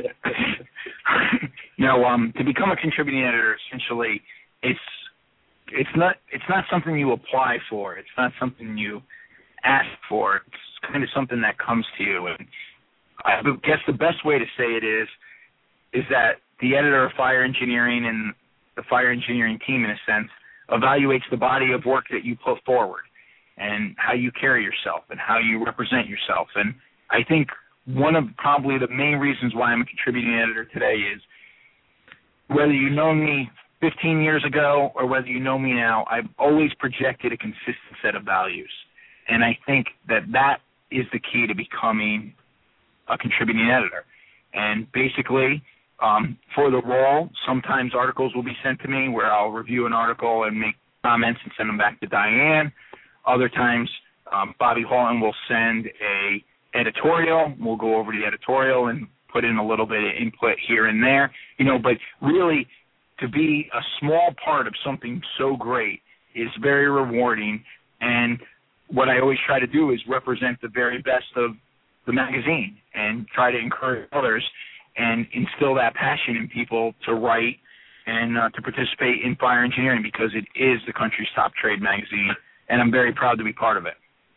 No, to become a contributing editor, essentially, it's not something you apply for. It's not something you ask for. It's kind of something that comes to you. And I guess the best way to say it is that the editor of fire engineering and the fire engineering team, in a sense, evaluates the body of work that you put forward and how you carry yourself and how you represent yourself. And I think one of probably the main reasons why I'm a contributing editor today is whether you know me 15 years ago or whether you know me now, I've always projected a consistent set of values. And I think that is the key to becoming a contributing editor. And basically, for the role, sometimes articles will be sent to me where I'll review an article and make comments and send them back to Diane. Other times, Bobby Halton will send a editorial. We'll go over the editorial and put in a little bit of input here and there. But really, to be a small part of something so great is very rewarding. And what I always try to do is represent the very best of the magazine and try to encourage others and instill that passion in people to write and to participate in fire engineering, because it is the country's top trade magazine, and I'm very proud to be part of it.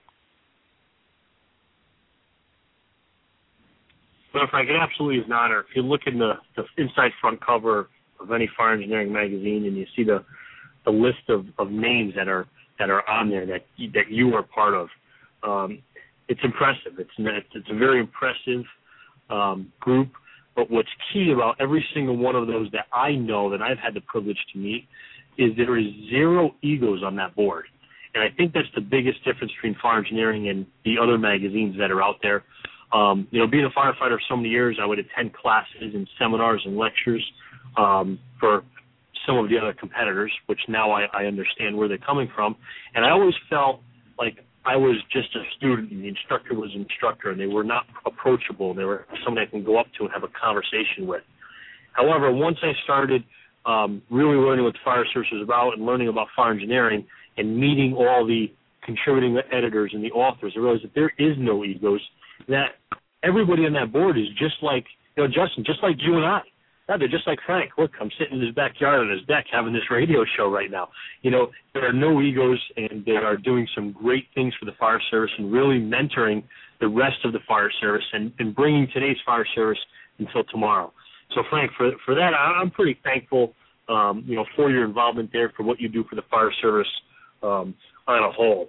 Well, Frank, it absolutely is an honor. If you look in the inside front cover of any fire engineering magazine and you see the list of names that are on there that you are part of, it's impressive. It's a very impressive group. But what's key about every single one of those that I know that I've had the privilege to meet is there is zero egos on that board. And I think that's the biggest difference between fire engineering and the other magazines that are out there. Being a firefighter so many years, I would attend classes and seminars and lectures for some of the other competitors, which now I understand where they're coming from. And I always felt like I was just a student and the instructor was an instructor, and they were not approachable. They were someone I can go up to and have a conversation with. However, once I started really learning what the fire service is about and learning about fire engineering and meeting all the contributing editors and the authors, I realized that there is no egos, that everybody on that board is just like, Justin, just like you and I. Yeah, they're just like Frank. Look, I'm sitting in his backyard on his deck having this radio show right now. There are no egos, and they are doing some great things for the fire service and really mentoring the rest of the fire service and bringing today's fire service until tomorrow. So, Frank, for that, I'm pretty thankful, for your involvement there, for what you do for the fire service on a whole.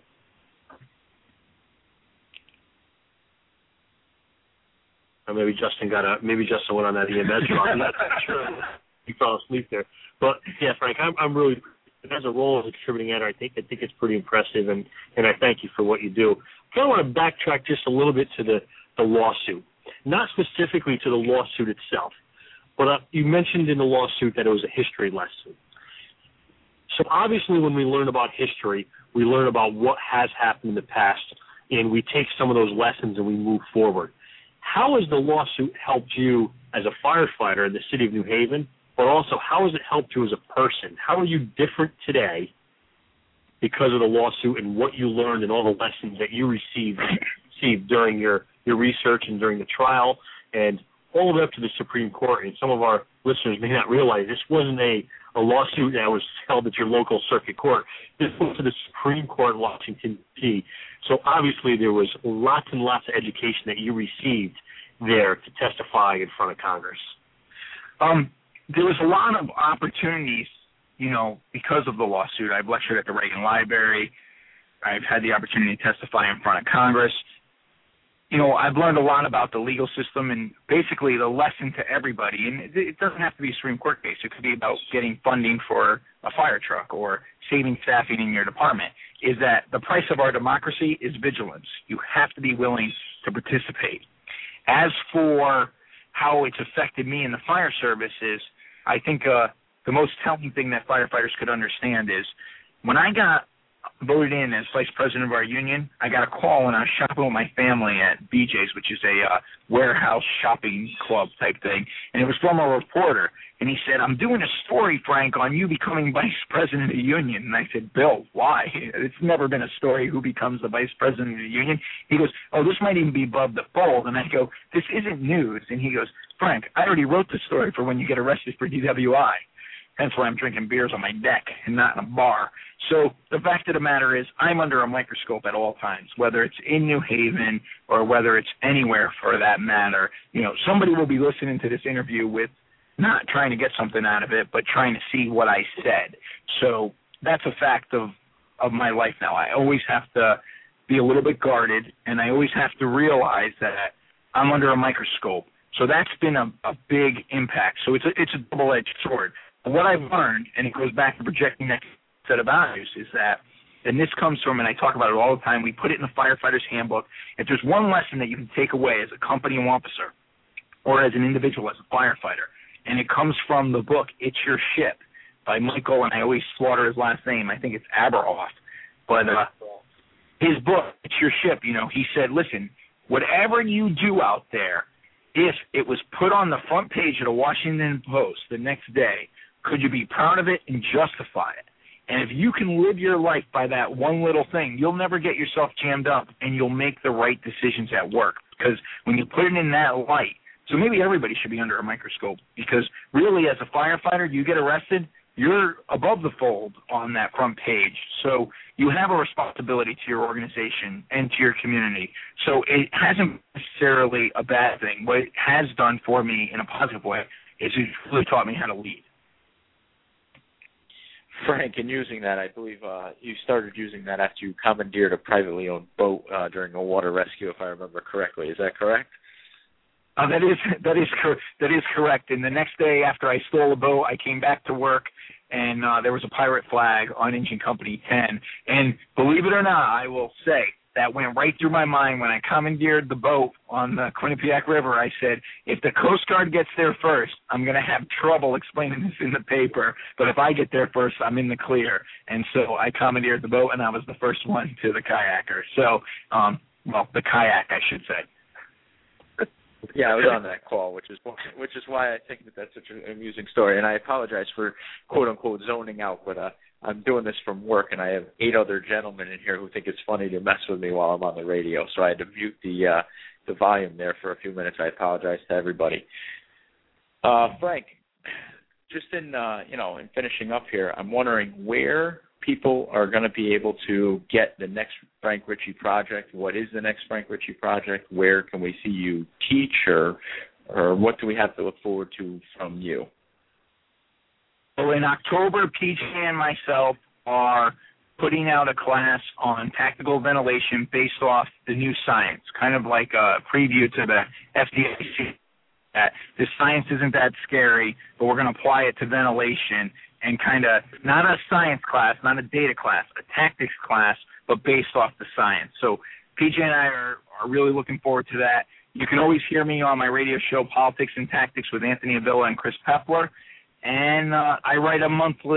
Or maybe Justin went on that EMS job. I'm not sure. He fell asleep there. But yeah, Frank, I'm really, as a role as a contributing editor, I think it's pretty impressive, and I thank you for what you do. I kind of want to backtrack just a little bit to the lawsuit, not specifically to the lawsuit itself, but you mentioned in the lawsuit that it was a history lesson. So obviously when we learn about history, we learn about what has happened in the past, and we take some of those lessons and we move forward. How has the lawsuit helped you as a firefighter in the city of New Haven, but also how has it helped you as a person? How are you different today because of the lawsuit and what you learned and all the lessons that you received during your research and during the trial and all the way up to the Supreme Court? And some of our listeners may not realize this wasn't a lawsuit that was held at your local circuit court. This went to the Supreme Court in Washington, D.C. So obviously there was lots and lots of education that you received there to testify in front of Congress. There was a lot of opportunities, because of the lawsuit. I've lectured at the Reagan Library. I've had the opportunity to testify in front of Congress. I've learned a lot about the legal system, and basically the lesson to everybody, and it doesn't have to be a Supreme Court case. It could be about getting funding for a fire truck or saving staffing in your department, is that the price of our democracy is vigilance. You have to be willing to participate. As for how it's affected me in the fire service is, I think the most telling thing that firefighters could understand is when I got voted in as vice president of our union, I got a call when I was shopping with my family at BJ's, which is a warehouse shopping club type thing, and it was from a reporter. And he said, "I'm doing a story, Frank, on you becoming vice president of the union." And I said, "Bill, why? It's never been a story who becomes the vice president of the union." He goes, "Oh, this might even be above the fold." And I go, "This isn't news." And he goes, "Frank, I already wrote the story for when you get arrested for DWI. Hence why I'm drinking beers on my deck and not in a bar." So the fact of the matter is I'm under a microscope at all times, whether it's in New Haven or whether it's anywhere for that matter. Somebody will be listening to this interview with not trying to get something out of it, but trying to see what I said. So that's a fact of my life now. I always have to be a little bit guarded, and I always have to realize that I'm under a microscope. So that's been a big impact. So it's a double-edged sword. What I've learned, and it goes back to projecting that set of values, is that, and this comes from, and I talk about it all the time, we put it in the firefighter's handbook. If there's one lesson that you can take away as a company officer or as an individual, as a firefighter, and it comes from the book It's Your Ship by Michael, and I always slaughter his last name, I think it's Aberoff, but his book, It's Your Ship, he said, listen, whatever you do out there, if it was put on the front page of the Washington Post the next day, could you be proud of it and justify it? And if you can live your life by that one little thing, you'll never get yourself jammed up, and you'll make the right decisions at work. Because when you put it in that light, so maybe everybody should be under a microscope, because really as a firefighter, you get arrested, you're above the fold on that front page. So you have a responsibility to your organization and to your community. So it hasn't necessarily a bad thing. What it has done for me in a positive way is it's really taught me how to lead. Frank, in using that, I believe you started using that after you commandeered a privately owned boat during a water rescue, if I remember correctly. Is that correct? That is correct. And the next day after I stole a boat, I came back to work, and there was a pirate flag on Engine Company 10. And believe it or not, I will say, that went right through my mind when I commandeered the boat on the Quinnipiac River. I said, if the Coast Guard gets there first, I'm going to have trouble explaining this in the paper. But if I get there first, I'm in the clear. And so I commandeered the boat, and I was the first one to the kayaker. So, the kayak, I should say. Yeah, I was on that call, which is why I think that's such an amusing story. And I apologize for quote unquote zoning out, but I'm doing this from work, and I have 8 other gentlemen in here who think it's funny to mess with me while I'm on the radio. So I had to mute the volume there for a few minutes. I apologize to everybody. Frank, just in in finishing up here, I'm wondering where people are going to be able to get the next Frank Ritchie project. What is the next Frank Ritchie project? Where can we see you teach, or what do we have to look forward to from you? Well, in October, PJ and myself are putting out a class on tactical ventilation based off the new science, kind of like a preview to the FDIC. This science isn't that scary, but we're going to apply it to ventilation, and kind of not a science class, not a data class, a tactics class, but based off the science. So PJ and I are really looking forward to that. You can always hear me on my radio show, Politics and Tactics, with Anthony Avila and Chris Pepler. And I write a monthly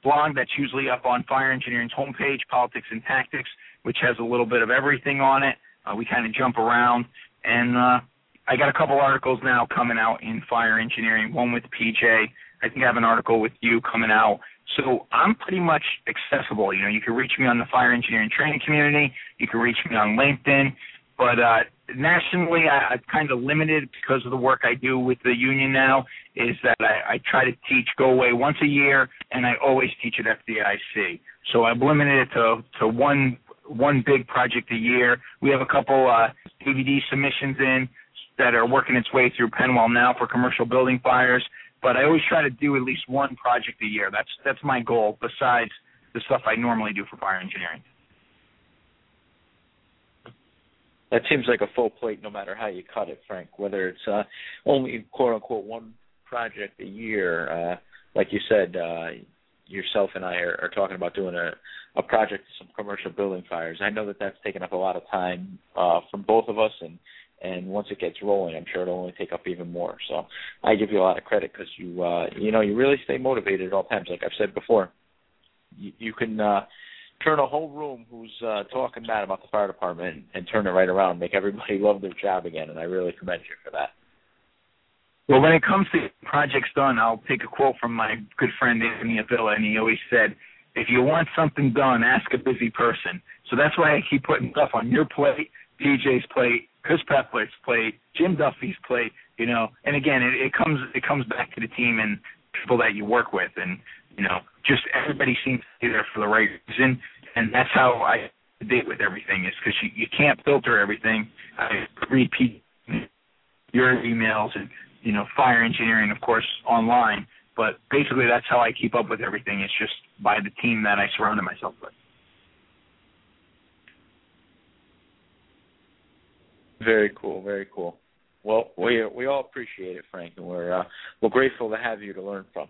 blog that's usually up on Fire Engineering's homepage, Politics and Tactics, which has a little bit of everything on it. We kind of jump around, and I got a couple articles now coming out in Fire Engineering, one with PJ. I think I have an article with you coming out. So I'm pretty much accessible. You know, you can reach me on the Fire Engineering Training Community. You can reach me on LinkedIn. But nationally, I'm kind of limited because of the work I do with the union now, is that I try to teach Go Away once a year, and I always teach at FDIC. So I've limited it to one big project a year. We have a couple DVD submissions in that are working its way through Penwell now for commercial building fires, but I always try to do at least one project a year. That's my goal, besides the stuff I normally do for fire engineering. That seems like a full plate no matter how you cut it, Frank, whether it's only, quote-unquote, one project a year. Like you said, yourself and I are talking about doing a project to some commercial building fires. I know that that's taken up a lot of time from both of us, and once it gets rolling, I'm sure it'll only take up even more. So I give you a lot of credit because you really stay motivated at all times. Like I've said before, you can turn a whole room who's talking bad about the fire department and turn it right around, make everybody love their job again, and I really commend you for that. Well, when it comes to projects done, I'll take a quote from my good friend Anthony Avila, and he always said, if you want something done, ask a busy person. So that's why I keep putting stuff on your plate, PJ's plate, Chris Pepler's plate, Jim Duffy's plate, you know. And again, it comes back to the team and people that you work with, and you know, just everybody seems to be there for the right reason, and that's how I date with everything, is because you can't filter everything. I repeat your emails and, you know, fire engineering, of course, online, but basically that's how I keep up with everything. It's just by the team that I surrounded myself with. Very cool, very cool. Well, we all appreciate it, Frank, and we're grateful to have you to learn from.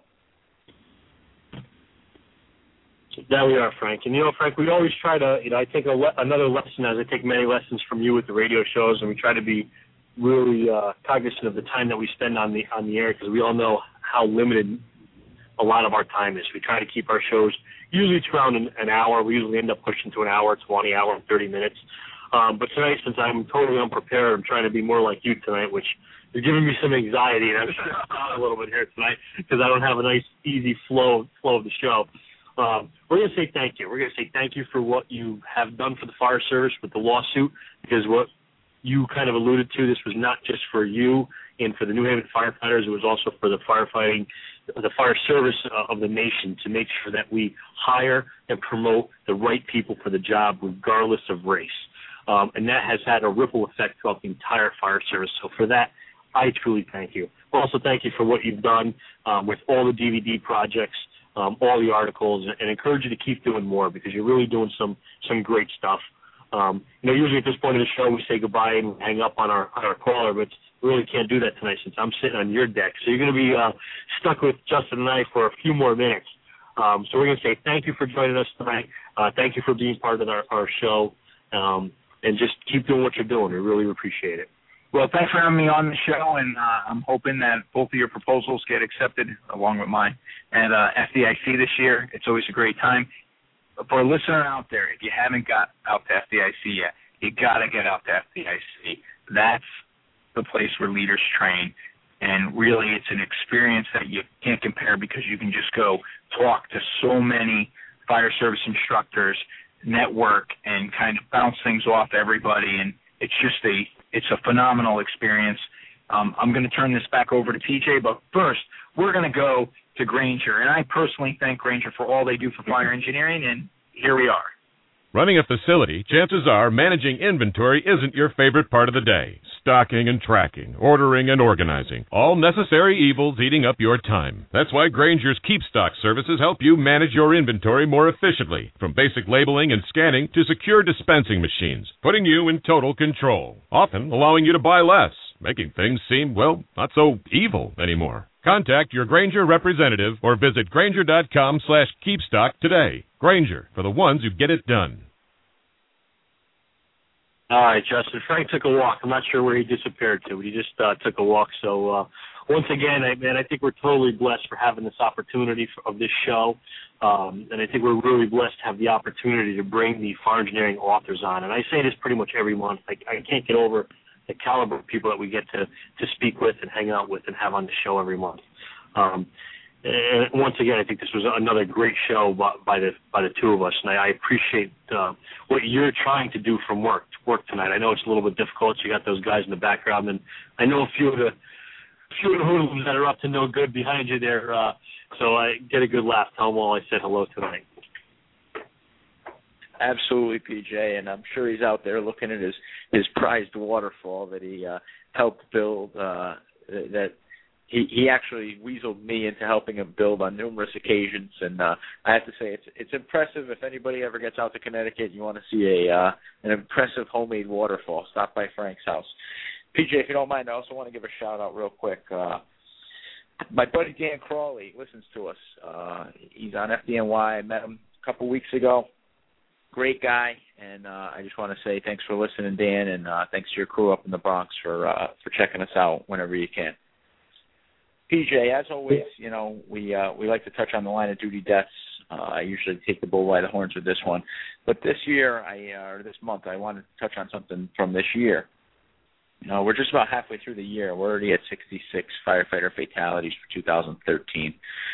There we are, Frank. And, you know, Frank, we always try to, you know, I take another lesson, as I take many lessons from you with the radio shows, and we try to be really cognizant of the time that we spend on the air, because we all know how limited a lot of our time is. We try to keep our shows usually to around an hour. We usually end up pushing to an hour, 20 hour, and 30 minutes. But tonight, since I'm totally unprepared, I'm trying to be more like you tonight, which is giving me some anxiety, and I'm just a little bit here tonight because I don't have a nice, easy flow of the show. We're going to say thank you. We're going to say thank you for what you have done for the fire service with the lawsuit, because what you kind of alluded to, this was not just for you and for the New Haven firefighters. It was also for the fire service of the nation, to make sure that we hire and promote the right people for the job, regardless of race. And that has had a ripple effect throughout the entire fire service. So for that, I truly thank you. Also, thank you for what you've done with all the DVD projects, all the articles, and encourage you to keep doing more, because you're really doing some great stuff. You know, usually at this point of the show we say goodbye and hang up on our caller, but we really can't do that tonight since I'm sitting on your deck. So you're going to be stuck with Justin and I for a few more minutes. So we're going to say thank you for joining us tonight. Thank you for being part of our show, and just keep doing what you're doing. We really appreciate it. Well, thanks for having me on the show, and I'm hoping that both of your proposals get accepted along with mine at FDIC this year. It's always a great time. For a listener out there, if you haven't got out to FDIC yet, you got to get out to FDIC. That's the place where leaders train, and really it's an experience that you can't compare, because you can just go talk to so many fire service instructors, network, and kind of bounce things off everybody, and it's a phenomenal experience. I'm going to turn this back over to PJ, but first we're going to go to Grainger, and I personally thank Grainger for all they do for fire engineering, and here we are. Running a facility, chances are managing inventory isn't your favorite part of the day. Stocking and tracking, ordering and organizing, all necessary evils eating up your time. That's why Grainger's KeepStock services help you manage your inventory more efficiently, from basic labeling and scanning to secure dispensing machines, putting you in total control, often allowing you to buy less, making things seem, well, not so evil anymore. Contact your Grainger representative or visit Grainger.com/keepstock today. Grainger, for the ones who get it done. All right, Justin. Frank took a walk. I'm not sure where he disappeared to, but he just took a walk. So once again, I think we're totally blessed for having this opportunity of this show, and I think we're really blessed to have the opportunity to bring the farm engineering authors on. And I say this pretty much every month. I can't get over the caliber of people that we get to speak with and hang out with and have on the show every month. And once again, I think this was another great show by the two of us, and I appreciate what you're trying to do from work tonight. I know it's a little bit difficult. You got those guys in the background, and I know a few of the hoodlums that are up to no good behind you there. So I get a good laugh. Tell them all I said hello tonight. Absolutely, PJ, and I'm sure he's out there looking at his prized waterfall that he helped build. That he actually weaseled me into helping him build on numerous occasions, and I have to say it's impressive. If anybody ever gets out to Connecticut, and you want to see an impressive homemade waterfall, stop by Frank's house. PJ, if you don't mind, I also want to give a shout out real quick. My buddy Dan Crawley listens to us. He's on FDNY. I met him a couple weeks ago. Great guy, and I just want to say thanks for listening, Dan, and thanks to your crew up in the Bronx for checking us out whenever you can. PJ, as always, we like to touch on the line of duty deaths. I usually take the bull by the horns with this one, but this year, or this month, I wanted to touch on something from this year. We're just about halfway through the year. We're already at 66 firefighter fatalities for 2013.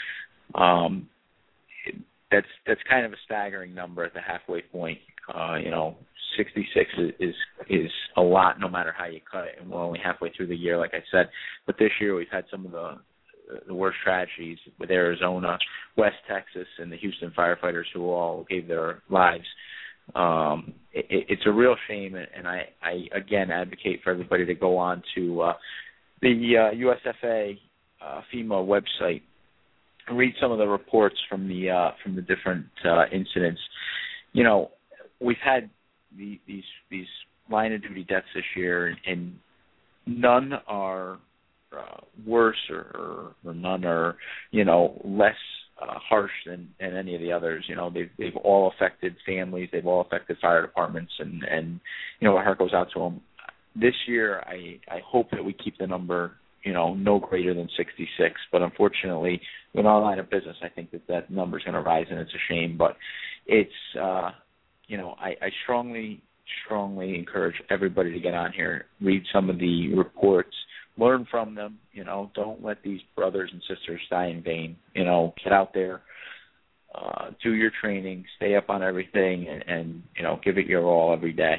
That's kind of a staggering number at the halfway point. 66 is a lot no matter how you cut it, and we're only halfway through the year, like I said. But this year we've had some of the worst tragedies with Arizona, West Texas, and the Houston firefighters who all gave their lives. It's a real shame, and I again advocate for everybody to go on to the USFA FEMA website and read some of the reports from the different incidents. We've had these line of duty deaths this year, and none are worse or none are less harsh than any of the others. They've all affected families, they've all affected fire departments, and our heart goes out to them. This year, I hope that we keep the number no greater than 66, but unfortunately, in our line of business, I think that number is going to rise, and it's a shame. But it's I strongly encourage everybody to get on here, read some of the reports, learn from them. Don't let these brothers and sisters die in vain. Get out there, do your training, stay up on everything, and give it your all every day.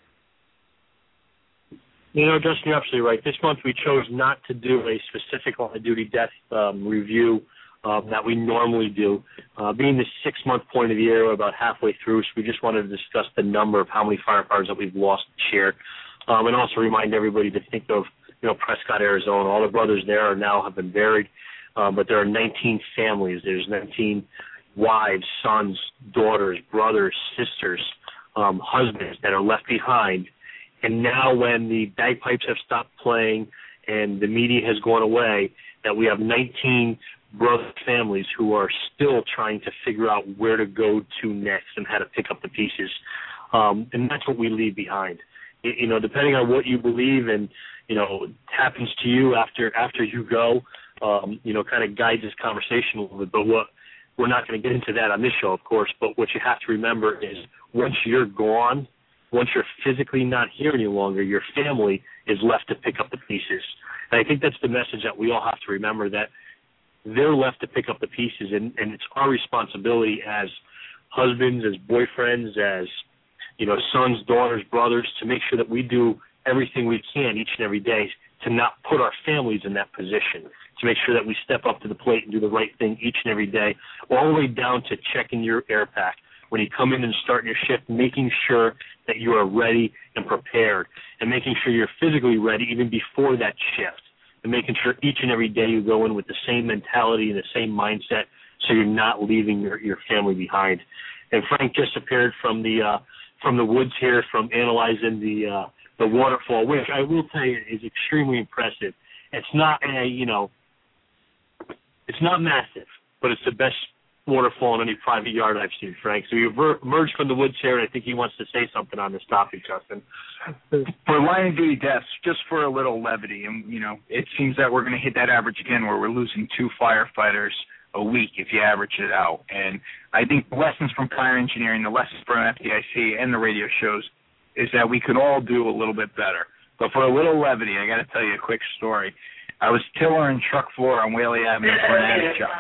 Justin, you're absolutely right. This month we chose not to do a specific line-of-duty death review that we normally do. Being the 6-month point of the year, we're about halfway through, so we just wanted to discuss the number of how many firefighters that we've lost this year, and also remind everybody to think of Prescott, Arizona. All the brothers there have been buried, but there are 19 families. There's 19 wives, sons, daughters, brothers, sisters, husbands that are left behind. And now when the bagpipes have stopped playing and the media has gone away, that we have 19 brother families who are still trying to figure out where to go to next and how to pick up the pieces. And that's what we leave behind. Depending on what you believe and, happens to you after you go, kind of guides this conversation a little bit. But we're not going to get into that on this show, of course, but what you have to remember is once you're gone, once you're physically not here any longer, your family is left to pick up the pieces. And I think that's the message that we all have to remember, that they're left to pick up the pieces, and it's our responsibility as husbands, as boyfriends, as sons, daughters, brothers, to make sure that we do everything we can each and every day to not put our families in that position, to make sure that we step up to the plate and do the right thing each and every day, all the way down to checking your air pack. When you come in and start your shift, making sure that you are ready and prepared, and making sure you're physically ready even before that shift, and making sure each and every day you go in with the same mentality and the same mindset, so you're not leaving your family behind. And Frank just appeared from the woods here, from analyzing the waterfall, which I will tell you is extremely impressive. It's not it's not massive, but it's the best waterfall in any private yard I've seen, Frank. So you've emerged from the woods here, and I think he wants to say something on this topic, Justin. For line of duty deaths, just for a little levity, and it seems that we're going to hit that average again where we're losing 2 firefighters a week if you average it out. And I think the lessons from fire engineering, the lessons from FDIC and the radio shows is that we could all do a little bit better. But for a little levity, I got to tell you a quick story. I was tiller and truck floor on Whaley Avenue for an attic job.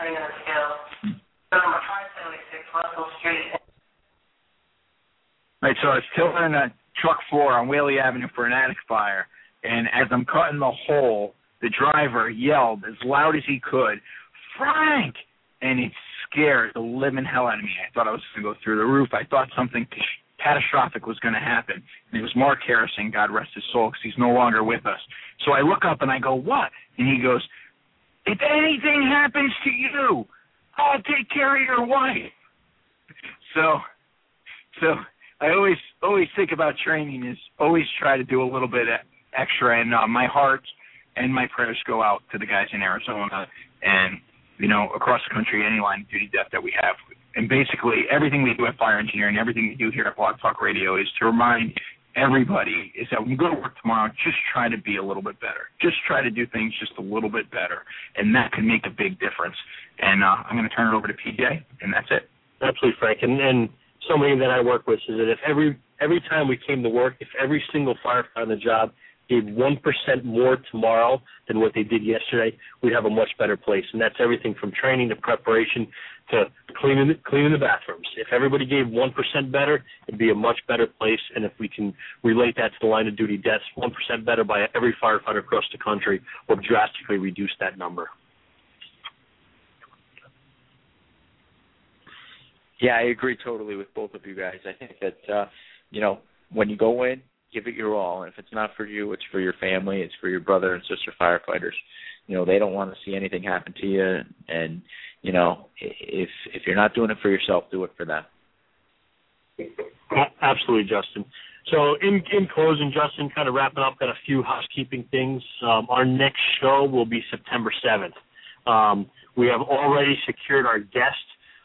Right, so I was tilling a truck floor on Whaley Avenue for an attic fire, and as I'm cutting the hole, the driver yelled as loud as he could, "Frank!" And it scared the living hell out of me. I thought I was going to go through the roof. I thought something catastrophic was going to happen. And it was Mark Harrison, God rest his soul, because he's no longer with us. So I look up and I go, "What?" And he goes, "If anything happens to you, I'll take care of your wife." So I always think about training is always try to do a little bit extra, and my heart and my prayers go out to the guys in Arizona and, across the country, any line of duty death that we have. And basically everything we do at Fire Engineering, everything we do here at Blog Talk Radio is to remind everybody is that when you go to work tomorrow, just try to be a little bit better. Just try to do things just a little bit better, and that can make a big difference. And I'm going to turn it over to PJ, and that's it. Absolutely, Frank. And somebody that I work with is that if every time we came to work, if every single firefighter on the job gave 1% more tomorrow than what they did yesterday, we'd have a much better place. And that's everything from training to preparation to cleaning the bathrooms. If everybody gave 1% better, it'd be a much better place. And if we can relate that to the line of duty deaths, 1% better by every firefighter across the country will drastically reduce that number. Yeah, I agree totally with both of you guys. I think that, when you go in, give it your all. And if it's not for you, it's for your family, it's for your brother and sister firefighters. They don't want to see anything happen to you. And, if you're not doing it for yourself, do it for them. Absolutely, Justin. So in closing, Justin, kind of wrapping up, got a few housekeeping things. Our next show will be September 7th. We have already secured our guest.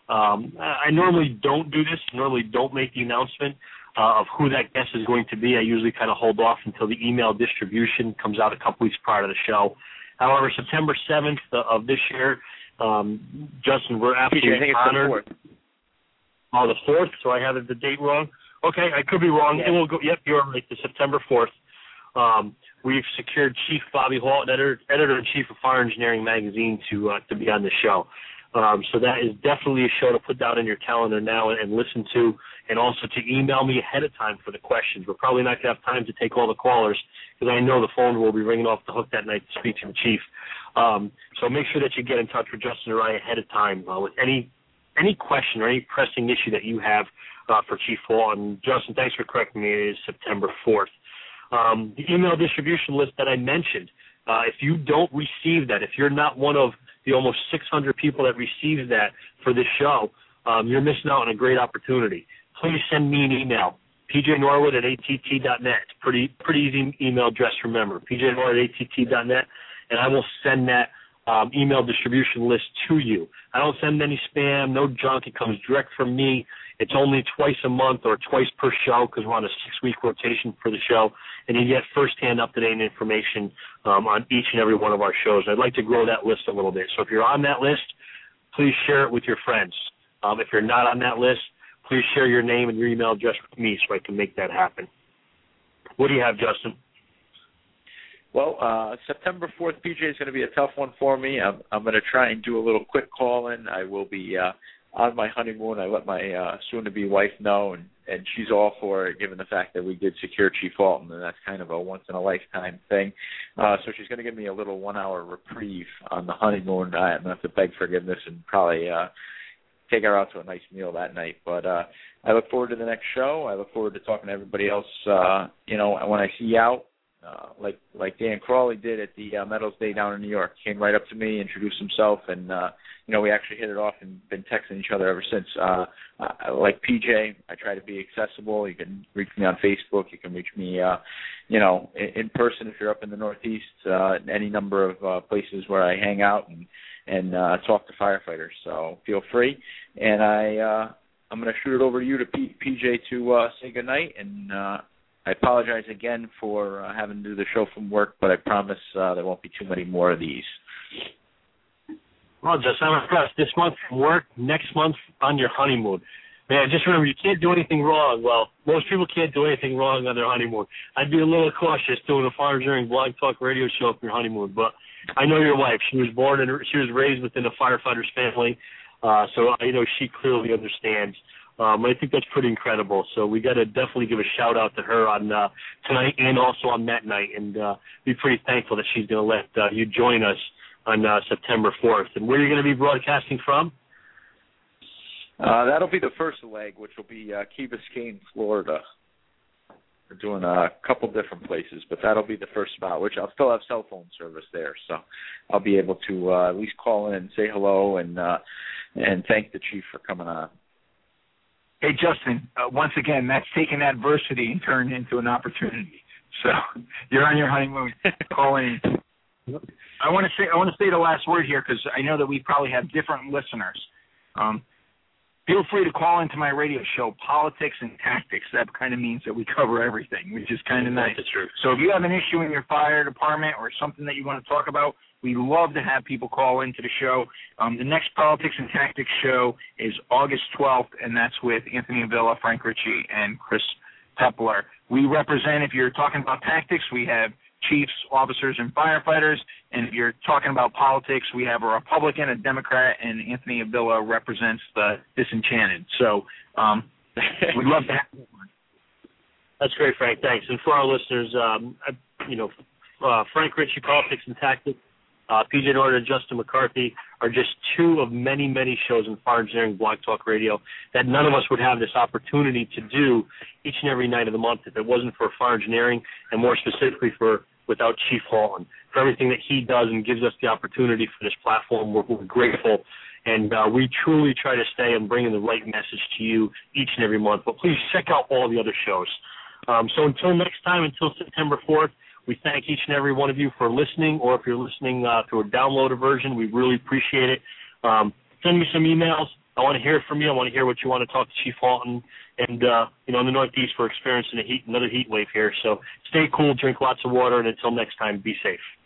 I normally don't do this, normally don't make the announcement of who that guest is going to be. I usually kind of hold off until the email distribution comes out a couple weeks prior to the show. However, September 7th of this year, Justin, we're absolutely honored. Oh, the 4th, so I have the date wrong? Okay, I could be wrong. Yeah. It will go. Yep, you're right, the September 4th. We've secured Chief Bobby Hall, editor-in-chief of Fire Engineering Magazine, to be on the show. So that is definitely a show to put down in your calendar now and listen to, and also to email me ahead of time for the questions. We're probably not going to have time to take all the callers because I know the phone will be ringing off the hook that night to speak to the chief. So make sure that you get in touch with Justin or I ahead of time with any question or any pressing issue that you have for Chief Hall. And Justin, thanks for correcting me. It is September 4th. The email distribution list that I mentioned, if you don't receive that, if you're not one of the almost 600 people that received that for this show, you're missing out on a great opportunity. Please send me an email, pjnorwood@att.net. It's pretty easy email address to remember, pjnorwood@att.net, and I will send that email distribution list to you. I don't send any spam, no junk. It comes direct from me. It's only twice a month or twice per show because we're on a 6-week rotation for the show, and you get firsthand up-to-date information on each and every one of our shows. I'd like to grow that list a little bit. So if you're on that list, please share it with your friends. If you're not on that list, please share your name and your email address with me so I can make that happen. What do you have, Justin? Well, September 4th, PJ, is going to be a tough one for me. I'm going to try and do a little quick call-in. I will be on my honeymoon. I let my soon-to-be wife know, and she's all for it, given the fact that we did secure Chief Alton, and that's kind of a once-in-a-lifetime thing. So she's going to give me a little 1-hour reprieve on the honeymoon. I'm going to have to beg forgiveness and probably take her out to a nice meal that night. But I look forward to the next show. I look forward to talking to everybody else, when I see you out. Like Dan Crawley did at the Medals Day down in New York. Came right up to me, introduced himself, and we actually hit it off and been texting each other ever since. Like PJ, I try to be accessible. You can reach me on Facebook. You can reach me, in person if you're up in the Northeast. Any number of places where I hang out and talk to firefighters. So feel free. And I'm going to shoot it over to you to PJ to say goodnight. And I apologize again for having to do the show from work, but I promise there won't be too many more of these. Well, just I'm impressed. This month from work, next month on your honeymoon. Man, just remember, you can't do anything wrong. Well, most people can't do anything wrong on their honeymoon. I'd be a little cautious doing a Farmers Hearing Blog Talk radio show for your honeymoon, but I know your wife. She was born and she was raised within a firefighter's family, so I know she clearly understands. I think that's pretty incredible. So we got to definitely give a shout-out to her on tonight and also on that night, and be pretty thankful that she's going to let you join us on September 4th. And where are you going to be broadcasting from? That'll be the first leg, which will be Key Biscayne, Florida. We're doing a couple different places, but that'll be the first spot, which I'll still have cell phone service there. So I'll be able to at least call in and say hello and thank the chief for coming on. Hey, Justin, once again, that's taken adversity and turned into an opportunity. So you're on your honeymoon. Call in. I want to say the last word here because I know that we probably have different listeners. Feel free to call into my radio show, Politics and Tactics. That kind of means that we cover everything, which is kind of nice. That's true. So if you have an issue in your fire department or something that you want to talk about, we love to have people call into the show. The next Politics and Tactics show is August 12th, and that's with Anthony Avila, Frank Ritchie, and Chris Pepler. We represent, if you're talking about tactics, we have chiefs, officers, and firefighters. And if you're talking about politics, we have a Republican, a Democrat, and Anthony Avila represents the disenchanted. So we'd love to have you on. That's great, Frank. Thanks. And for our listeners, Frank Ritchie, Politics and Tactics, PJ Norton and Justin McCarthy are just two of many, many shows in Fire Engineering Blog Talk Radio that none of us would have this opportunity to do each and every night of the month if it wasn't for Fire Engineering, and more specifically without Chief Halton. For everything that he does and gives us the opportunity for this platform, we're grateful. And we truly try to stay and bring in the right message to you each and every month. But please check out all the other shows. So until next time, until September 4th, we thank each and every one of you for listening, or if you're listening through a downloaded version, we really appreciate it. Send me some emails. I want to hear from you. I want to hear what you want to talk to Chief Halton. And, in the Northeast, we're experiencing another heat wave here. So stay cool, drink lots of water, and until next time, be safe.